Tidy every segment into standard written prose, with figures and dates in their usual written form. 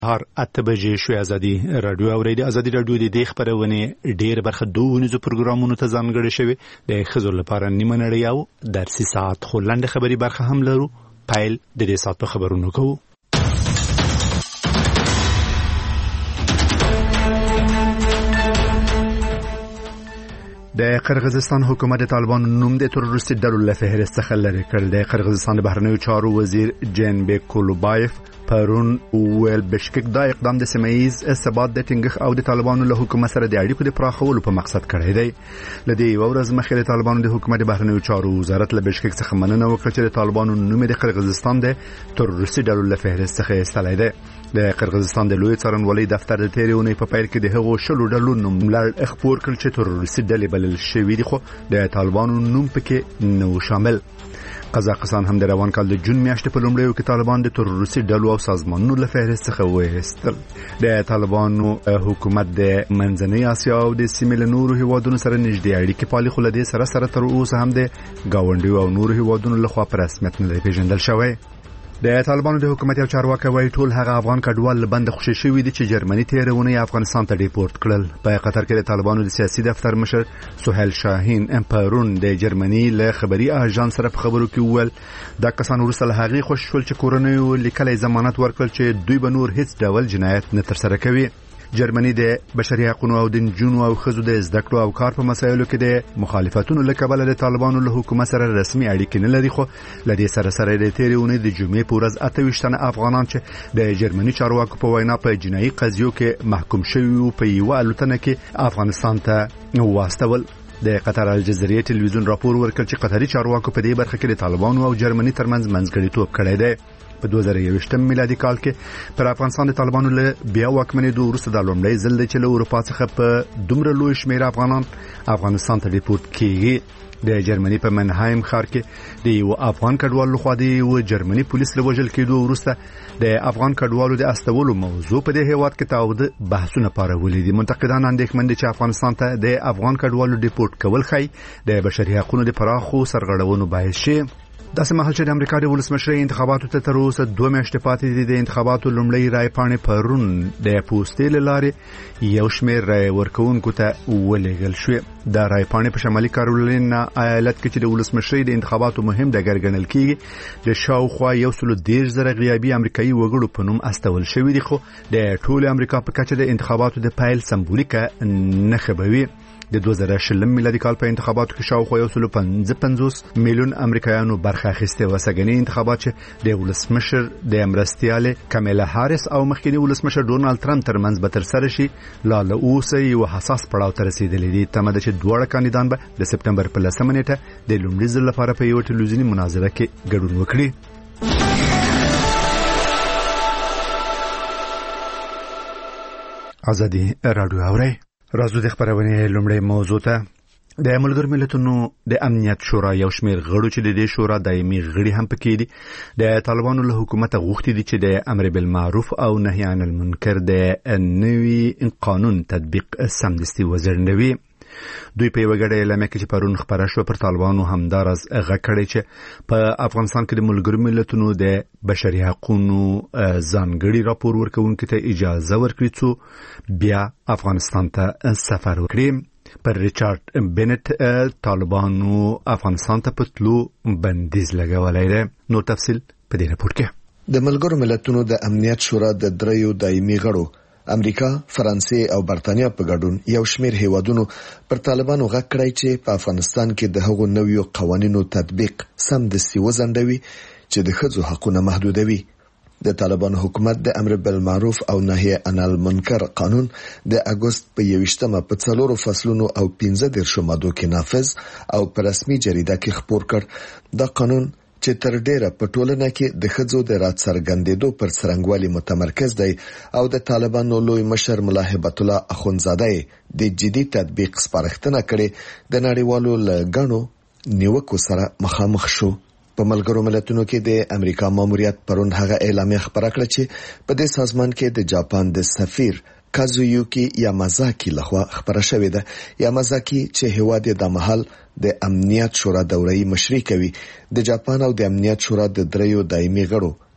هر 8 بجې شوې ازادي رادیو اوریدي. ازادي رادیو د دې خبرونه ډېر برخه دوونیزو پروګرامونو ته ځانګړې شوی د خزر لپاره نیمه نړۍ او درسي ساعت خلند خبري برخه هم لرو. پایل د دې ساعت په خبرونو کوو. د قرغیزستان حکومت د طالبان نوم د تروریستي ډلو له فهرست څخه لرې کړ. د قرغیزستان د بهرنیو چارو وزیر جنبک کولوبایف پرون ویل بشکک دا اقدام د سیمه‌ایز ثبات د ټینګښت او د طالبانو له حکومت سره د اړیکو د پراخولو په مقصد کړی دی. لدې ورځ مخکې د طالبانو د حکومت د بهرنیو چارو وزارت له بشکک څخه مننه وکړه چې د طالبانو نوم د قرغیزستان د تروریستي ډلو له فهرست څخه ایستلی دی. د قرغیزستان د لوی څارنوالۍ دفتر د تیریونې په پیل کې د هغو شلو ډلو نوم لړ خپور کړ چې تروریستي ډلې بلل شوې دي، خو د طالبانو نوم پکې نه شامل. قزاقستان هم د روان کال د جون میاشتې په لومړیو کې طالبان د تروریستي ډلو او سازمانونو له فهرست څخه وایستل. د طالبانو حکومت د منځنۍ اسیا او د سیمې له نورو هیوادونو سره نږدې اړیکې پالي، خو له دې سره تر اوسه هم د گاونډیو او نورو هیوادونو لخوا په رسمیت نه پیژندل شوی. د طالبانو د حکومت یو چارواکي وایي ټول هغه افغان کډوال بند خوشي شوی دي چې جرمني تیرونه افغانستان ته ډیپورت کړل. په قطر کې د طالبانو د سیاسي دفتر مشر سهیل شاهین امپرون د جرمني له خبري اژانس سره په خبرو کې وویل دا کسان وروسته له هغې خوشي شول چې کورنیو لیکلي ضمانت ورکړل چې دوی به نور هیڅ ډول جنایت نه ترسره کوي. جرمني د بشري حقوقو او د جنونو او خزو د زده کړو او کار په مسایلو کې د مخالفتونو له کبله د طالبانو له حکومت سره رسمي اړیکې نه لري، خو لدې سره د تیریونې د جمعې په ورځ 28 تنه افغانان چې د جرمني چارواکو په وینا په جنایي قضیو کې محکوم شوي او په یو الوتنه کې افغانستان ته واستول. د قطر الجزیره ټلویزیون راپور ورکړ چې قطري چارواکو په دې برخه کې د طالبانو او جرمني ترمنځ منځګړیتوب کړی دی. په 2021 میلادي کال کې پر افغانستان د طالبانو له بیا واکمنۍ دوه وروسته د لومړی ځل دی چې له اروپا څخه په دومره لوی شمېر افغانان افغانستان ته ډیپورت کیږي. د جرمني په منهایم ښار کې د یو افغان کډوال لخوا د یو جرمني پولیس له وژل کېدو وروسته د افغان کډوالو د استولو موضوع په دې هیواد کې تاوده بحثونه پارولې دي. منتقدان اندېښمن دي چې افغانستان ته د افغان کډوالو ډیپورت کول ښایي د بشري حقوقو د پراخو سرغړونو باعث شي. داسې مهال چې د امریکا د ولسمشرۍ انتخاباتو ته تر اوسه 2 میاشتې پاتې دي، د انتخاباتو لومړی رای پاڼې پرون د پوسټې له لارې یو شمېر رای ورکوونکو ته ولېږل شوې. د رای پاڼې په شمالي کارولاینا ایالت کې چې د ولسمشرۍ د انتخاباتو مهم ډګر ګڼل کېږي د شاوخوا 130,000 غیابي امریکایي وګړو په نوم استول شوي دي، خو د ټول امریکا په کچه د انتخاباتو د پیل سمبولیکه نښه به وي. د 2020 میلادي کال په انتخاباتو کې شاوخوا 155 میلیون امریکایانو برخه اخیسته و. سګنی انتخابات چې د ولسمشر د مرستیاله کامیلا هاریس او مخکنی ولسمشر ډونالد ترامپ ترمنځ به تر سره شي لا له اوسه یو حساس پړاو ته رسیدلی دي. تمه ده چې دواړه کاندیدان به د سپتمبر په 10 نیټه د لومړي ځل لپاره په یو ټلویزیونی مناظره کې ګډون وکړي. ازادي رادیو اوري راځو د خبرونه لومړی موضوع ته. د ملګرو ملتونو د امنیت شورا یو شمېر غړو چې د دې شورا دایمي غړي هم پکې دي د طالبانو له حکومت غوښتي دي چې د امر بالمعروف او نهي عن المنکر د نوي قانون تطبیق سمدستي وزیرنوي. دوی په یو غړې اعلامیه کې چې پرون خبره شو پر طالبانو همدارز غکړي چې په افغانستان کې د ملګرو ملتونو د بشري حقوقو ځانګړي راپور ورکوونکو ته اجازه ورکړي چې بیا افغانستان ته سفر وکړي. پر ریچارډ بنت طالبانو افغانستان ته پتلو بندیز لګولای دی. نو تفصیل په دې راپور کې. د ملګرو ملتونو د امنیت شورا د دریو دایمي غړو امریکا، فرانسې او برتانیا په ګډون یو شمېر هیوادونو پر طالبانو غږ کړی چې په افغانستان کې د هغو نویو قوانینو تطبیق سمدستي وځنډوي چې د ښځو حقونه محدودوي. د طالبانو حکومت د امر بالمعروف او نهي عن المنکر قانون د اگست په 21مه په 4 فصلونو او 15 مادو کې نافذ او په رسمي جریده کې خپور کړ. دا قانون چې تر ډیره په ټولنه کې د ښځو د راڅرګندېدو پر څرنګوالي متمرکز دی او د طالبانو لوی مشر ملا هبت الله اخونزاده د جدي تطبیق سپارښتنه کړې د نړیوالو لګڼو نیوکو سره مخامخ شو. په ملګرو ملتونو کې د امریکا ماموریت پرون هغه اعلامیه خبره کړه چې په دې سازمان کې د جاپان د سفیر کازویوکی یامازاکی لخوا خبره شوې ده. یامازاکی چې هیواد د محل د امنیت شورا دورې مشري کوي، د جاپان او د امنیت شورا د دریو دایمي غړو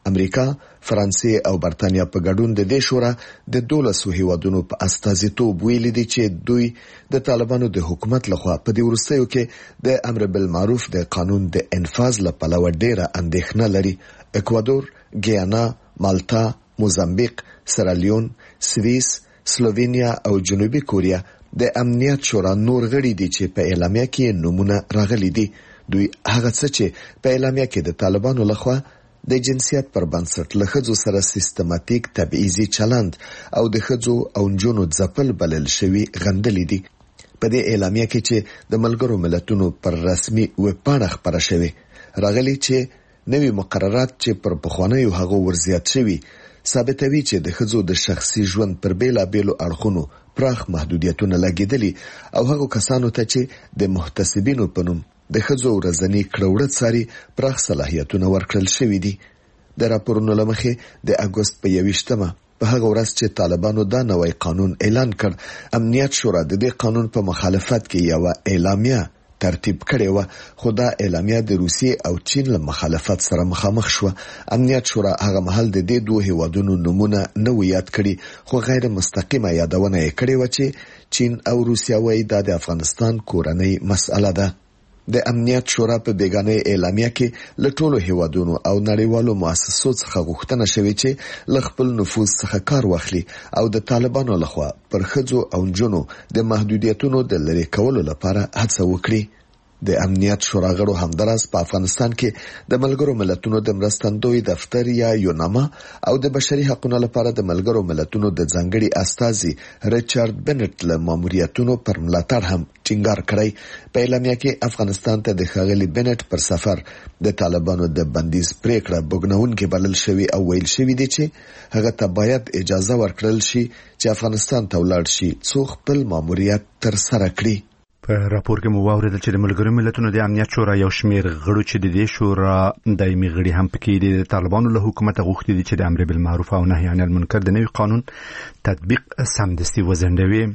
امریکا، فرانسې او برتانیا په ګډون د دې شورا د 12 هیوادونو په استازیتوب ویلي دي چې دوی د طالبانو د حکومت لخوا په دې وروستیو کې د امر بالمعروف د قانون د انفاذ لپاره ډیره اندېښنه لري. اکوادور، ګیانا، مالټا، موزامبیق، سیرالیون، سویس، سلووینیا او جنوبي کوریا د امنیت شورا نور غړي دي چې په اعلامیه کې نمونه راغلي دي. دوی هغه څه چې په اعلامیه کې د طالبانو لخوا د جنسیت پر بنسټ له ښځو سره سیستماتیک تبعیضي چلند او د ښځو او نجونو ځپل بلل شوي غندلي دي. په دې اعلامیه کې چې د ملګرو ملتونو پر رسمي ویبپاڼه خپره شوی راغلي چې نوي مقررات چې پر پخوانیو هغو ورزیات شوي ثابتوي چې د ښځو د شخصي ژوند پر بیلابیلو اړخونو پراخ محدودیتونه لګیدلي او هغو کسانو ته چې د محتسبینو په نوم د ښځو ورځنی کړوړه څاري پراخ صلاحیتونه ورکړل شوي دي. د راپورونو له مخې د اګوست په 21مه په هغه ورځ چې طالبانو دا نوی قانون اعلان کړ، امنیت شورا د دې قانون په مخالفت کې یو اعلامیه ترتیب کړی و، خو دا اعلامیه د روسیې او چین له مخالفت سره مخامخ شو. امنیت شورا هغه مهال د دې دوه هیوادونو نمونه نه یاد کړي، خو غیر مستقیمه یادونه یې کړې و چې چین او روسیه وايي دا د افغانستان کورنۍ مسأله ده. د امنیت شورا په بیگانه اعلامیه کې له ټولو هیوادونو او نړیوالو مؤسسو څخه غوښتنه شوې چې له خپل نفوذ څخه کار واخلي او د طالبانو لخوا پر ښځو او نجونو د محدودیتونو د لرې کولو لپاره هڅه وکړي. د امنیت شورا غړو همداراز په افغانستان کې د ملګرو ملتونو د مرستندوی دفتر یا یوناما او د بشري حقوقو لپاره د ملګرو ملتونو د ځانګړي استازي ریچارډ بنټ له ماموریتونو پر ملاتړ هم ټینګار کړی. په اعلامیه کې افغانستان ته د ښاغلي بنټ پر سفر د طالبانو د بندیز پریکړه بوګنونکې بلل شوی او ویل شوی دی چې هغه ته باید اجازه ورکړل شي چې افغانستان ته ولاړ شي څو خپل ماموریت تر سره کړي. په راپور کې مو واوریدل چې د ملګرو ملتونو د امنیت شورا یو شمېر غړو چې د دې شورا دایمي غړي هم پکې دي د طالبانو له حکومت غوښتي دي چې د امر بالمعروف او نهي عن المنکر د نوي قانون تطبیق سمدستي وځنډوي.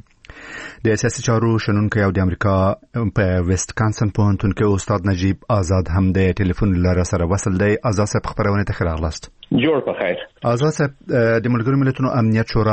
د سیاسي چارو شنونکي او د امریکا په ویسټ کانسن پوهنتون کې استاد نجیب آزاد هم د ټلیفون لاره سره وصل دی. آزاد صاحب خبرونه ته راغلاست. جوړ په خیر. آزاد صاحب د ملګرو ملتونو امنیت شورا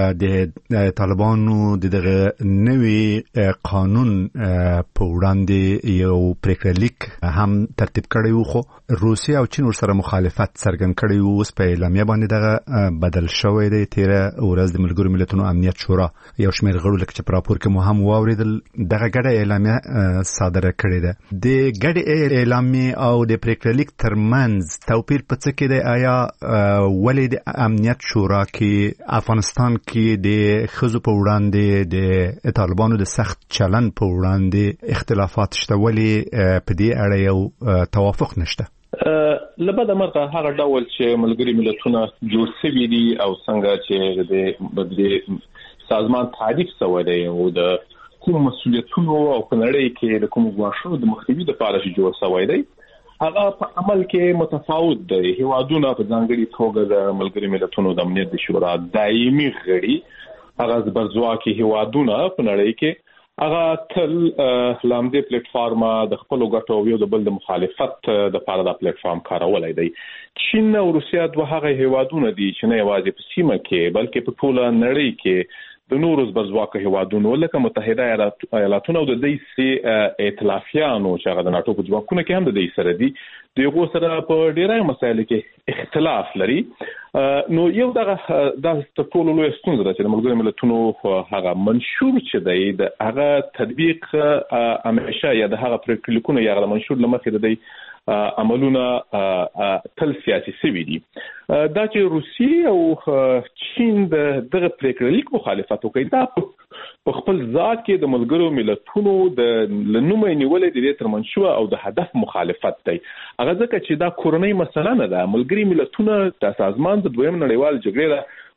د طالبانو دغه نوي قانون په وړاندې یو پریکړه لیک هم ترتیب کړی و، خو روسیه او چین ورسره مخالفت څرګند کړی و. اوس په اعلامیه باندې دغه بدل شوی دی. تیره ورځ د ملګرو ملتونو امنیت شورا یو شمېر غړو لکه چې په راپور کې مو هم واوریدل دغه ګډه اعلامیه صادره کړې ده. د ګډې اعلامیه او د پریکړه لیک ترمنځ توپیر په څه کې دی؟ آیا ولې د امنیت شورا کې افغانستان کې د ښځو په وړاندې د طالبانو د سخت چلن په وړاندې اختلافات شته؟ ولې په دې اړه یو توافق نشته؟ لبد مرغه هغه ډول چې ملګري ملتونه جوړ شوي دي او څنګه چې د سازمان تعریف شوی دی او د کوم مسؤلیتونو او کنړې کې د کوم غواړو د مخنیوي لپاره چې جوړ شوی دی هغه په عمل کې متفاوت دی. هیوادونه په ځانګړي توګه د ملګري ملتونو د امنیت شورا دایمي غړي هغه زبرځواکي هیوادونه په نړۍ کې هغه تل لامدې پلیټ فارم د خپل غټو یو د بل د مخالفت د لپاره د پلیټ فارم کارولای دی. چین او روسیه دوه هغه هیوادونه دي چې نه یوازې په سیمه کې بلکې په ټوله نړۍ کې د نورو زبرځواکو هیوادونو لکه متحده ایالاتونو او د دې سي ائتلافیانو چې هغه د ناتو په ځواکونو کې هم د دې سره دي دغه سره په ډیرای مسایلو کې اختلاف لري. نو یو دغه د ټولو لوی ستونزه ده چې د ملګرو ملتونو هغه منشور چې دی د هغه تطبیق همیشه یا د هغه پریکړلیکونه یا د منشور لمخې د دې عملونه تل سیاسي سوي دي. دا چې روسیه او چین دغه پریکړلیک مخالفت کوي دا په خپل ذات کې د ملګرو ملتونو د لنومې نیولې د دې ترمنشو او د هدف مخالفت دی. هغه ځکه چې دا کورنۍ مسله نه ده. ملګري ملتونه د سازمان د دویم نړیوال جګړې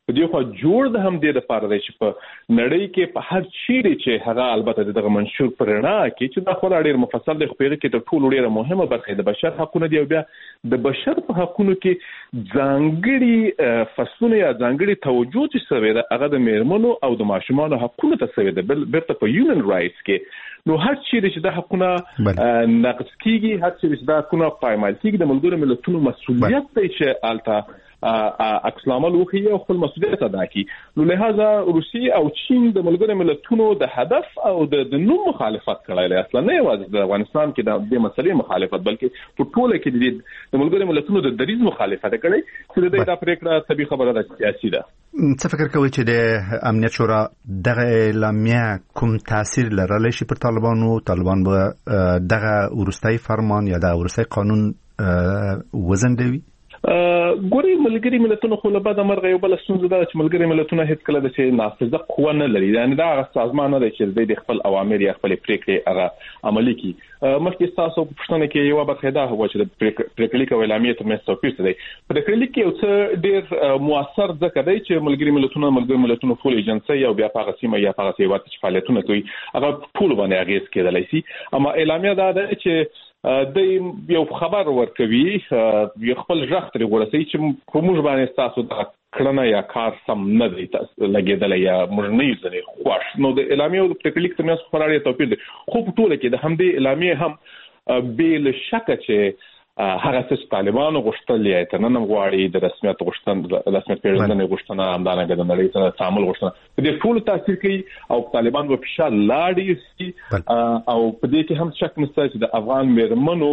په دې خو جوړ د هم دې لپاره دی چې په نړۍ کې په هر چیرې چې هغه البته دغه منشور پرنا کې چې دا خو ډېر مفصل دی، خو په کې تر ټولو ډېره مهمه برخه د بشر حقوقونه دی او بیا د بشر په حقوقو کې ځانګړي فصلونه یا ځانګړي توجه چې سوي ده هغه د میرمنو او د ماشومانو حقوقو ته سوي ده، بیرته په هیومن رائټس کې. نو هر چیرې چې د حقوقونه نقض کیږي، هر چیرې چې د حقوقونه پایمال کیږي، د ملګرو ملتونو مسؤلیت دی چې الته عکس العمل وکړي او خپل مسؤلیت ادا کړي. نو لہذا روسیه او چین د ملګرو ملتونو د هدف او د نوم مخالفت کړی، اصلا نه یوازې د افغانستان کې د دې مسلې مخالفت بلکې په ټوله کې د ملګرو ملتونو د دریځ مخالفت کړی چې د دې پریکړه طبي خبره ده سیاسي ده. څه فکر کوي چې د امنیت شورا دغه اعلامیه کوم تاثیر لرلی شي پر طالبانو؟ طالبان به دغه ورستای فرمان یا د ورستای قانون وزندوي؟ ګوري ملګري ملتونو خو له بعد مرغه یو بل ستونزه ده چې ملګري ملتونه هیڅ کله د نافذه قوه نه لري، یعنی دا سازمان نه دی چې د خپل اوامر یا خپل پریکړې هغه عملي کړي. مخکې تاسو په پښتنه کې یو برخه دا هو چې د پریکړې کول اعلامیه تر مېستو پیښ دی. پریکړې کې یو څه ډېر موثر ځکه دی چې ملګري ملتونو ټول ایجنسي او بیا په سیمه یا په سیوات چې فعالیتونه کوي هغه ټول باندې اغیز کېدلی شي. اما اعلامیه دا ده چې د یو خبر ورکوي، یو خپل ژغ ترې ورسوي چې په موږ باندې تاسو د کړنه یا کار سم نه دی لګېدلی یا موږ نه یو ځنې خوښ. نو د اعلامیې او د پریکړې ترمنځ خورا ډېر توپیر دی، خو په ټوله کې د همدې اعلامیې هم بې له شکه چې هغه څه طالبانو غوښتل یا تر نن غواړي د رسمیت پیژندنې غوښتنه، همدارنګه د نړۍ سره تعامل غوښتنه، په دې ټولو تاثیر کوي او طالبان په فشار لاړ شي. او په دې کې هم شک نشته چې د افغان میرمنو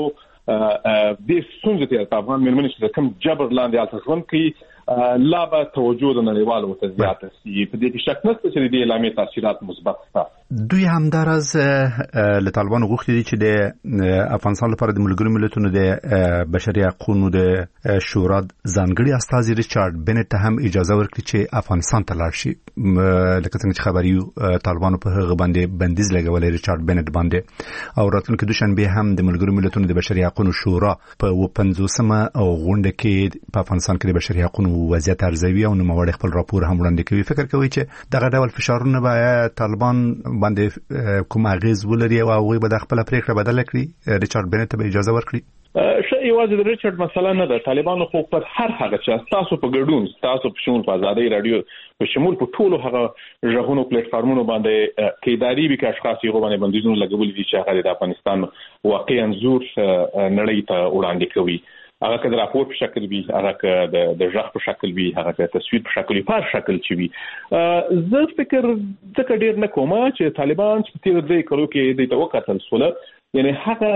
د ستونزې ته افغان میرمنې چې کوم جبر لاندې الته ژوند کوي لا به توجه د نړیوالو ته زیاته شي. په دې کې شک نشته چې د اعلامیې تاثیرات مثبت دي. دوی همدارز له طالبانو غوښتي دي چې د افغانستان لپاره د ملګرو ملتونو د بشري حقوقو د شورا ځانګړي استازي ریچارډ بنټ ته هم اجازه ورکړي چې افغانستان ته لاړ شي. لکه څنګه چې خبري طالبانو په هغه باندې بندیز لګولې ریچارډ بنټ باندې، او راتلونکي دوشنبه هم د ملګرو ملتونو د بشري حقوقو شورا په 50مه او غونډه کې په افغانستان کې د بشري حقوقو وضعیت ارزوي او نوموړي خپل راپور هم وړاندې کوي. فکر کوي چې دغه ډول فشارونه به طالبان باندې کوم اغیز ولري او هغه به د خپل پریکړه بدل کړي؟ ریچارډ بنټ ته اجازه ورکړي؟ شي یوازې د ریچارډ مسله نه ده. طالبانو خو پر هر هغه چې تاسو په ګډون، تاسو په شمول په آزادۍ رادیو په شمول په ټولو هغه ژغونو پلیټ فارمونو باندې کیداری به کې اشخاص یو باندې بندیزونه لګولي دي چې هغه د افغانستان واقعي انزور نړۍ ته وړاندې کوي. هغه که د راپور په شکل وي، هغه که د ژغ په شکل وي، هغه که تصویر په شکل وي، په هر شکل چې وي. زه فکر ځکه ډېر نه کوم چې طالبان چې تیر 2 کلو کې د توکل سره، یعنی هغه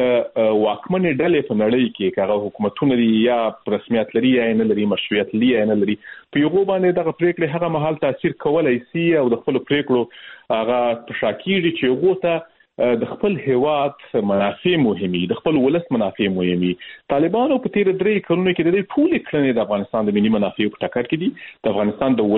واکمنې ډلې په نړۍ کې هغه حکومتونه دي یا رسمیت لري یا نه لري، مشروعیت لري یا نه لري، په یوه باندې دغه پریکړې هغه مهال تاثیر کولای شي او د خپل پریکړو هغه په شاکیږي چې یوه ته د خپل هیواد منافع مهمي، د خپل ولس منافع مهمي. طالبانو په تیر 3 کلونو کې د دې ټول کړنې د افغانستان د ملي منافع په ټکر کې دي، د افغانستان د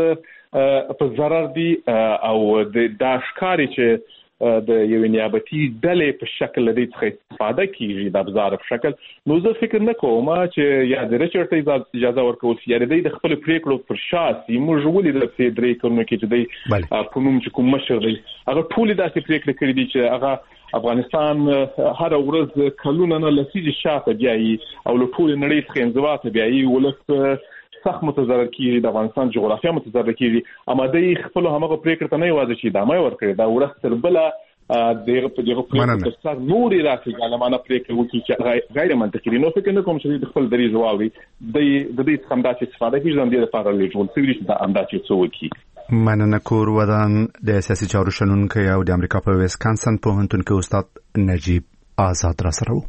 ولس په ضرر دي او د اشکاري چې د یو نیابتي ډلې په شکل لري څخه استفاده کیږي د ابزار په شکل. نو زه فکر نه کوم چې یا د ریچارډ ته اجازه ورکول شي یا د خپل پریکړو پر شاسي موږ ولې د 3 کلونو کې چې د په نوم چې کوم مشر دی هغه ټول داسې پریکړې کړې دي چې هغه افغانستان هر ورځ کلونه نه لسیږي شاته بیایي او له ټول نړۍ څخه انزوا ته بیایي، ولس سخت متضرر کیږي، د افغانستان جغرافیه متضرر کیږي. اما د خپل همغه پریکړه ته نه یوازې چې دامه ورکړي دا ورسره بل دغه پریکړه څخه نوري راځي ګالمانه پریکړه وکړي چې غیر منطقي دي. نو فکر نه کوم چې د خپل دریځ واوري د دې څخه چې استفاده کیږي د دې لپاره لږ ولسي چې دا اندازې څه وکړي. مننه. کور ودان د سیاسي چارو شنونکو او د امریکا په ویسکانسن پوهنتون کې استاد نجیب آزاد را سره و.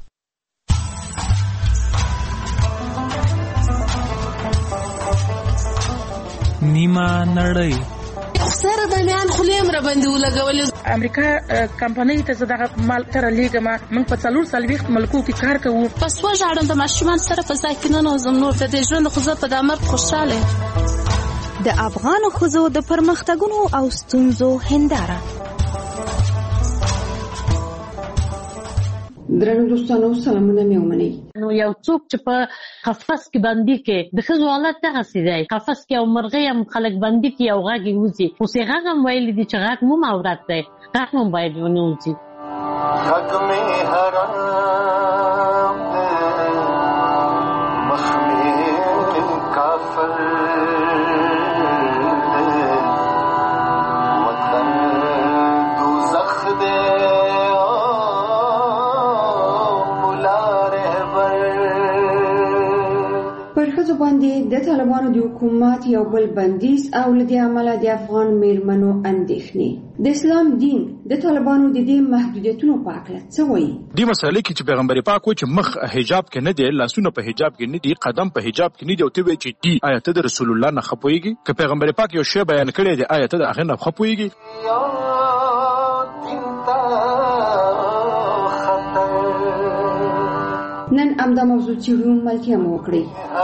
نیمه نړۍ سره د میان خلیم را باندې ولګول. امریکا کمپنۍ ته دغه مال تر لیګه موږ په 440 ملکو کې کار کوو. پس وژاړم د ماشومان سره په ځای کې نه نوزم نور د ژوند خو زه په دامر خوشاله. د افغان ښځو د پرمختګونو او ستونزو هنداره. درنو دوستانو سلامونه مې ومنئ. نو یو څوک چې په قفص کې بندي کې د ښځو حالت دغسې دی. قفص کې او مرغۍ هم خلک بندي کې او غږ یې وځي. اوس یې غږ هم ویلی دي چې غږ مو عورت دی، غږ هم باید ونه وځي. غږ مې حرام دی، مخ مې کافر دی، وطن دوزخ دی، پر ښځو باندې د طالبانو د حکومت یو بل بندیز او له دې امله د افغان میرمنو اندېښنې. د اسلام دین د طالبانو د دې محدودیتونو په اړه څه وایي؟ دې مسئله کې چې پیغمبر پاک وایي چې مخ حجاب کې نه دی، لاسونه په حجاب کې نه دي، قدم په حجاب کې نه دی، او ته وایي چې دی آیا ته د رسول الله نه خپويږي؟ که پیغمبر پاک یو شی بیان کړی دی آیا ته د هغه نه خپويږي؟ نن همدا موضوع څېړو، ملتیا مو وکړئ.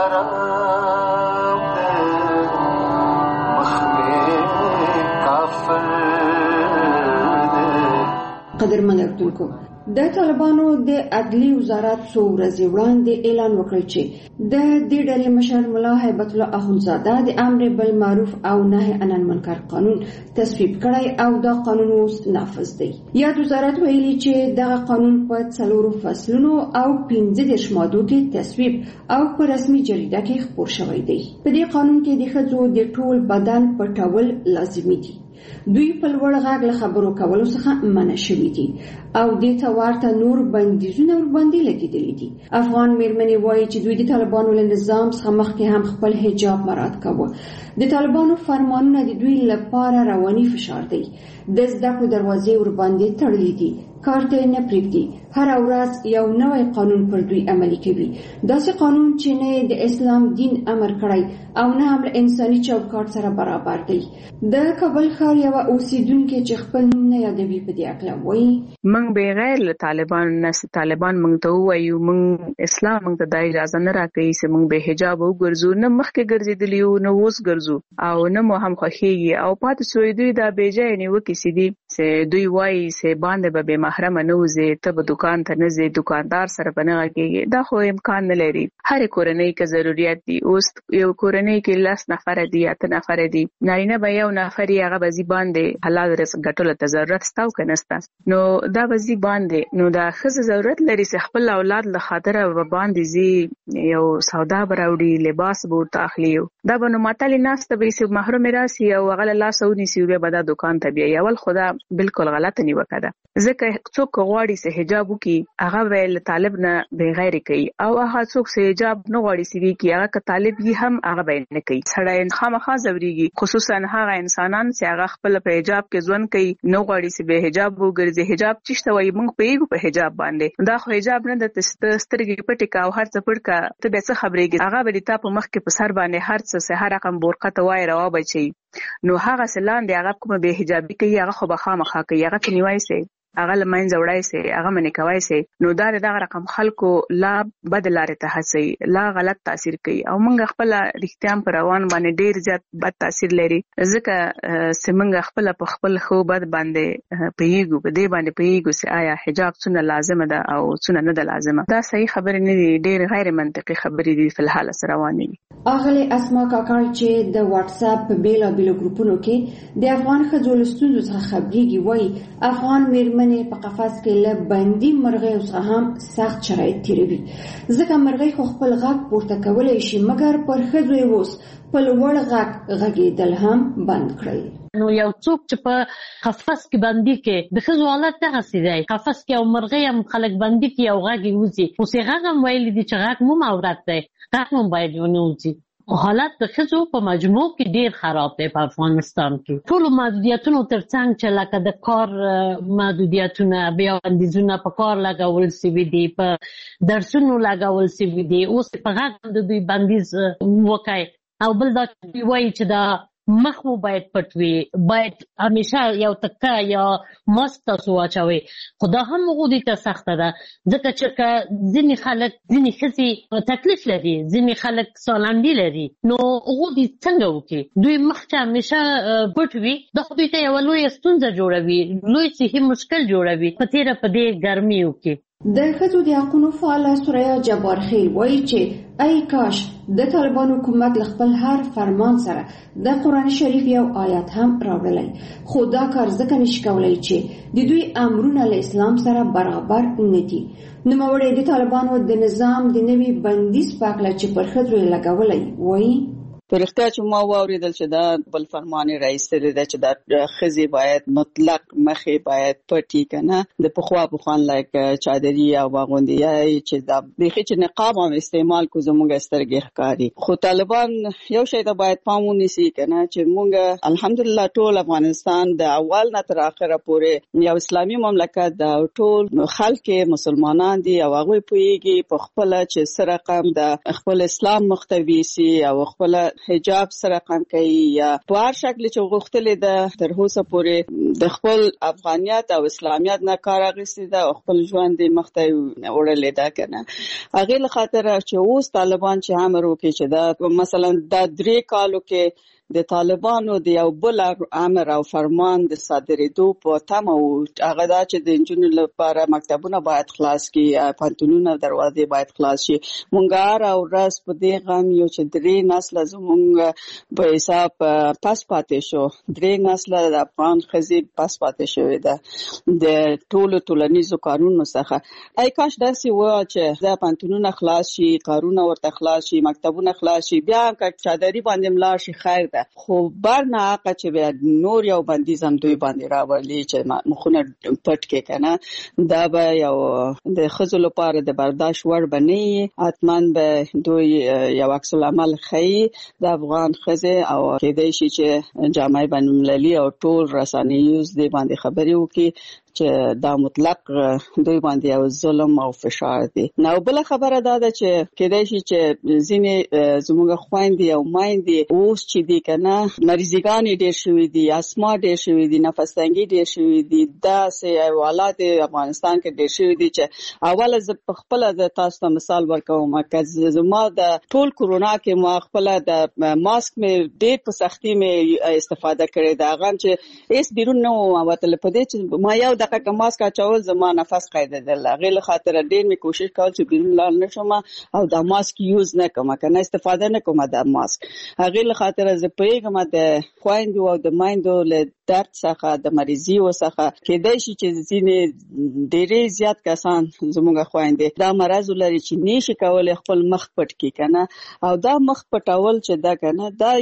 قدرمن اردوونکو، د طالبانو د عدلي وزارت څو ورځې وړاندې اعلان وکړ چې د دې ډلې مشر ملا هیبت الله اخندزاده د امر بالمعروف او نهي عن المنکر قانون تصویب کړی او دا قانون اوس نافذ دی. یاد وزارت ویلي چې دغه قانون په 4 فصلونو او 15 مادو کې تصویب او په رسمي جریده کې خپور شوی دی. په دې قانون کې د ښځو د ټول بدن پټول لازمي دي. دوی په لوړ غږ له خبرو کولو څخه منع شوي دي او دې ته ورته نور بندیزونه ورباندې لګېدلي دي. افغان میرمنې وایي چې دوی د طالبانو له نظام څخه مخکې هم خپل حجاب مراعات کاوه. د طالبانو فرمانونه د دوی لپاره رواني فشار دی. د زده کړو دروازې ورباندې تړلې دي، کار ته نه پرېږدي. هر ورځ یو نوی قانون پر دوی عملي کوي. داسې قانون چې نه د اسلام دین امر کړی او نه هم انساني چوکاټ سره برابر دی. د کابل ښار یو اوسیدونکي چې خپل نوم نه یادوي په دې اړه وایي موږ بغیر له طالبان نه طالبان موږ ته وایي موږ اسلام موږ ته د اجازه نه راکوي چې موږ به حجاب وګرځو، نه مخکې ګرځېدلی یو نه اوس ګرځو او نه مو هم خوښېږي او پاتې سوی دوی دا بېځایه نیوکې چې دي چې دوی وایي چې باندې به بې محرمه نه وځې، ته به دکان ته نه ځې، دکاندار سره به نه غږېږې. دا خو امکان نه لري. هرې کورنۍ کې ضرورت دي. اوس یو کورنۍ کې 10 نفره دي، 8 نفره دي، نارینه به یو نفر یې هغه به ځي باندې حلال رزق ګټلو ته ضرورت ستا او که نسته، نو دا به ځي باندې. نو دا ښځه ضرورت لري چې خپل اولاد له خاطره به باندې ځي، یو سودا به راوړي، لباس به ورته اخلي. دا به نو ماتلې ناسته به چې محرومې راسي او هغه له لاسه ونیسي، بیا به دا دکان ته بیایي. اول خو دا بالکل غلطه نیوکه ده، ځکه څوک غواړي چې حجاب وکړي هغه به له طالب نه بغیر کوي او هغه څوک چې حجاب نه غواړي چې وکړي هغه که طالب یې هم هغه به نه کوي. سړی خامخا ځورېږي، خصوصا هغه انسانان چې هغه خپل په حجاب کې ژوند کوي، نه غواړي چې به حجاب وګرځي. حجاب چې ته وایي موږ پوهېږو په حجاب باندې، دا خو حجاب نه ده. ته سترګې پټې که او هر څه پټ که ته بیا څه خبرېږي، هغه به د تا په مخ کې په سر باندې هر څه هر رقم بورقه ته وایي روا بچي. نو هغه څه لاندې هغه کومه بې حجابي کوي هغه خو به خامخا کوي، هغه ته نیوی سي، هغه له منځه وړی سي، هغه منې کوی سي. نو دا دغه رقم خلکو لا بد لارې ته هڅوي، لا غلط تاثیر کوي او موږ خپله رښتیا هم په روان باندې ډېر زیات بد تاثیر لري، ځکه چې موږ خپله په خپل ښو بد باندې پوهېږو، په دې باندې پوهېږو چې آیا حجاب څونه لازمه ده او څونه نه ده لازمه. دا صحیح خبرې نه دي، ډېر غیر منطقي خبرې دي فی الحال سره روانې دي. اغلې اسما کاکړ چې د واتس اپ په بیلابیلو ګروپونو کې د افغان ښځو له ستونزو څخه خبرېږي وایي افغان میرمنې په قفس کې له بندي مرغیو څخه هم سخت شرایط تېروي، ځکه مرغۍ خو خپل غږ پورته کولی شي مګر پر ښځو یې اوس په لوړ غږ غږېدل هم بند کړئ. نو یو څوک چې په قفس کې بندي کې د ښځو حالت دغسې دی، قفس کې او مرغۍ هم خلک بندي کې او غږ یې وځي. اوس یې غږ هم ویلي دي چې غږ مو عورت دی، غږ هم باید ونه وځي. حالت د ښځو په مجموع کې ډیر خراب دی په افغانستان کې. ټولو محدودیتونو ترڅنګ چې لکه د کار محدودیتونه، بیا بندیزونه په کار لګول سوي دي، په درسونو لګول سوي دي، اوس په غږ د دوی بندیز وکړي. او بل دا وایي چې دا مخ مو باید پټ وي، باید همیشه یو تکه یا ماسک تاسو واچوئ. خو دا هم هغو دوی ته سخته ده، ځکه چې که ځینې خلک، ځینې ښځې تکلیف لري، ځینې خلک سالنډي لري، نو هغو دوی څنګه وکړي؟ دوی مخ چې همیشه پټ وي، دا خو دوی ته یوه لویه ستونزه جوړوي، لوی صحي مشکل جوړوي په تېره په دې ګرمیو کې. د ښځو د حقونو فعاله سوریا جبار خیل وایي چې ای کاش د طالبان حکومت له خپل هر فرمان سره د قرآن شریف یو آیات هم راوړلی، خو دا کار ځکه نشي کولی چې د دوی امرونه له اسلام سره برابر نه دي. نوموړی د طالبانو د نظام د نوي بندیز په هکله چې پر ښځو یې لګولی وایي پر اختیار چې ما واوریدل چې دا بل فرمان رئیس دی چې دا ښځې باید مطلق مخې باید پټي کنه د پخوان لایک چادري او باغوندي چې دا بخي چې نقاب هم استعمال کو زموږ سترګې ښکاری. خو طالبان یو شی ته باید پام ونیسي کنه چې موږ الحمدلله ټول افغانستان د اول نه تر اخره پورې یو اسلامي مملکت دا ټول خلک مسلمانان دي او هغه پوېږي په خپل چې سره قام د خپل اسلام مختوي سي او خپل حجاب سره قام کوي یا په هر شکل چې غوښتلې ده تر اوسه پورې د خپل افغانیت او اسلامیت نه کار اخیستی ده او خپل ژوند مخته وړلې ده کنه. هغه له خاطر چې اوس طالبان چې امر وکړي چې دا مثلا د 3 کالو کې د طالبانو د یو بل امر او فرمان د صادرېدو په تمه او هغه دا چې د انجونو لپاره مکتبونه باید خلاص کی، پانتونونه دروازې باید خلاص شي. مونږ هر ورځ په دې غم یو چې 3 نسل زمونږ په حساب پاس پاتې شو، 3 نسل د افغان ښځې پاس پاتې شوې ده د ټولو ټولنیزو کارونو څخه. ای کاش داسې و چې دا پانتونونه خلاص شي، کارونه ورته خلاص شي، مکتبونه خلاص شي، بیا که چادري باندې ملاړ شي خیر ده. خو برنه هغه چې بیا نور یو بندیز هم دوی باندې راوړلی چې مخونه پټ کې کنه دا به یو د ښځو لپاره د برداشت وړ به نه وي. حتما به دوی یو عکس العمل ښیي د افغان ښځې او کېدای شي چې جامعه بین المللي او ټول رسنیوز دې باندې خبرې وکړي چې دا مطلق دوی باندې یو ظلم او فشار دی. نو بل خبره دا ده چې کېدای شي چې ځینې زموږ خويندې او مایندې اوس چې دي کنه مریضګان ډېر شوي دي، اسما ډېر شوي دي، نفس تنګي ډېر شوي دي، دا سه حالات افغانستان کې ډېر شوي دي چې اوله ز خپل د تاسو ته مثال ورکوم چې زما د ټول کورونا کې ما خپل د ماسک مې ډېر په سختي مې استفاده کړې ده، هغه چې هیڅ بیرون نه وتل په دې چې ما یو دغه ماسک اچول زما نفس قیدېدل. هغه له خاطر ډېر مې کوشش کول چې بیرون لاړ نشم او دا ماسک یوز نه کوم کنه استفاده نه کوم د ماسک. هغه له خاطر زه پیغام د خويندو او د مایندو له درد څخه د مریضي وسخه کېدای شي چې ځینې ډېرې زیات کسان زموږ خويندې دا مرز لري چې نشي کولای خپل مخ پټ کی کنه او دا مخ پټول چې دا کنه دا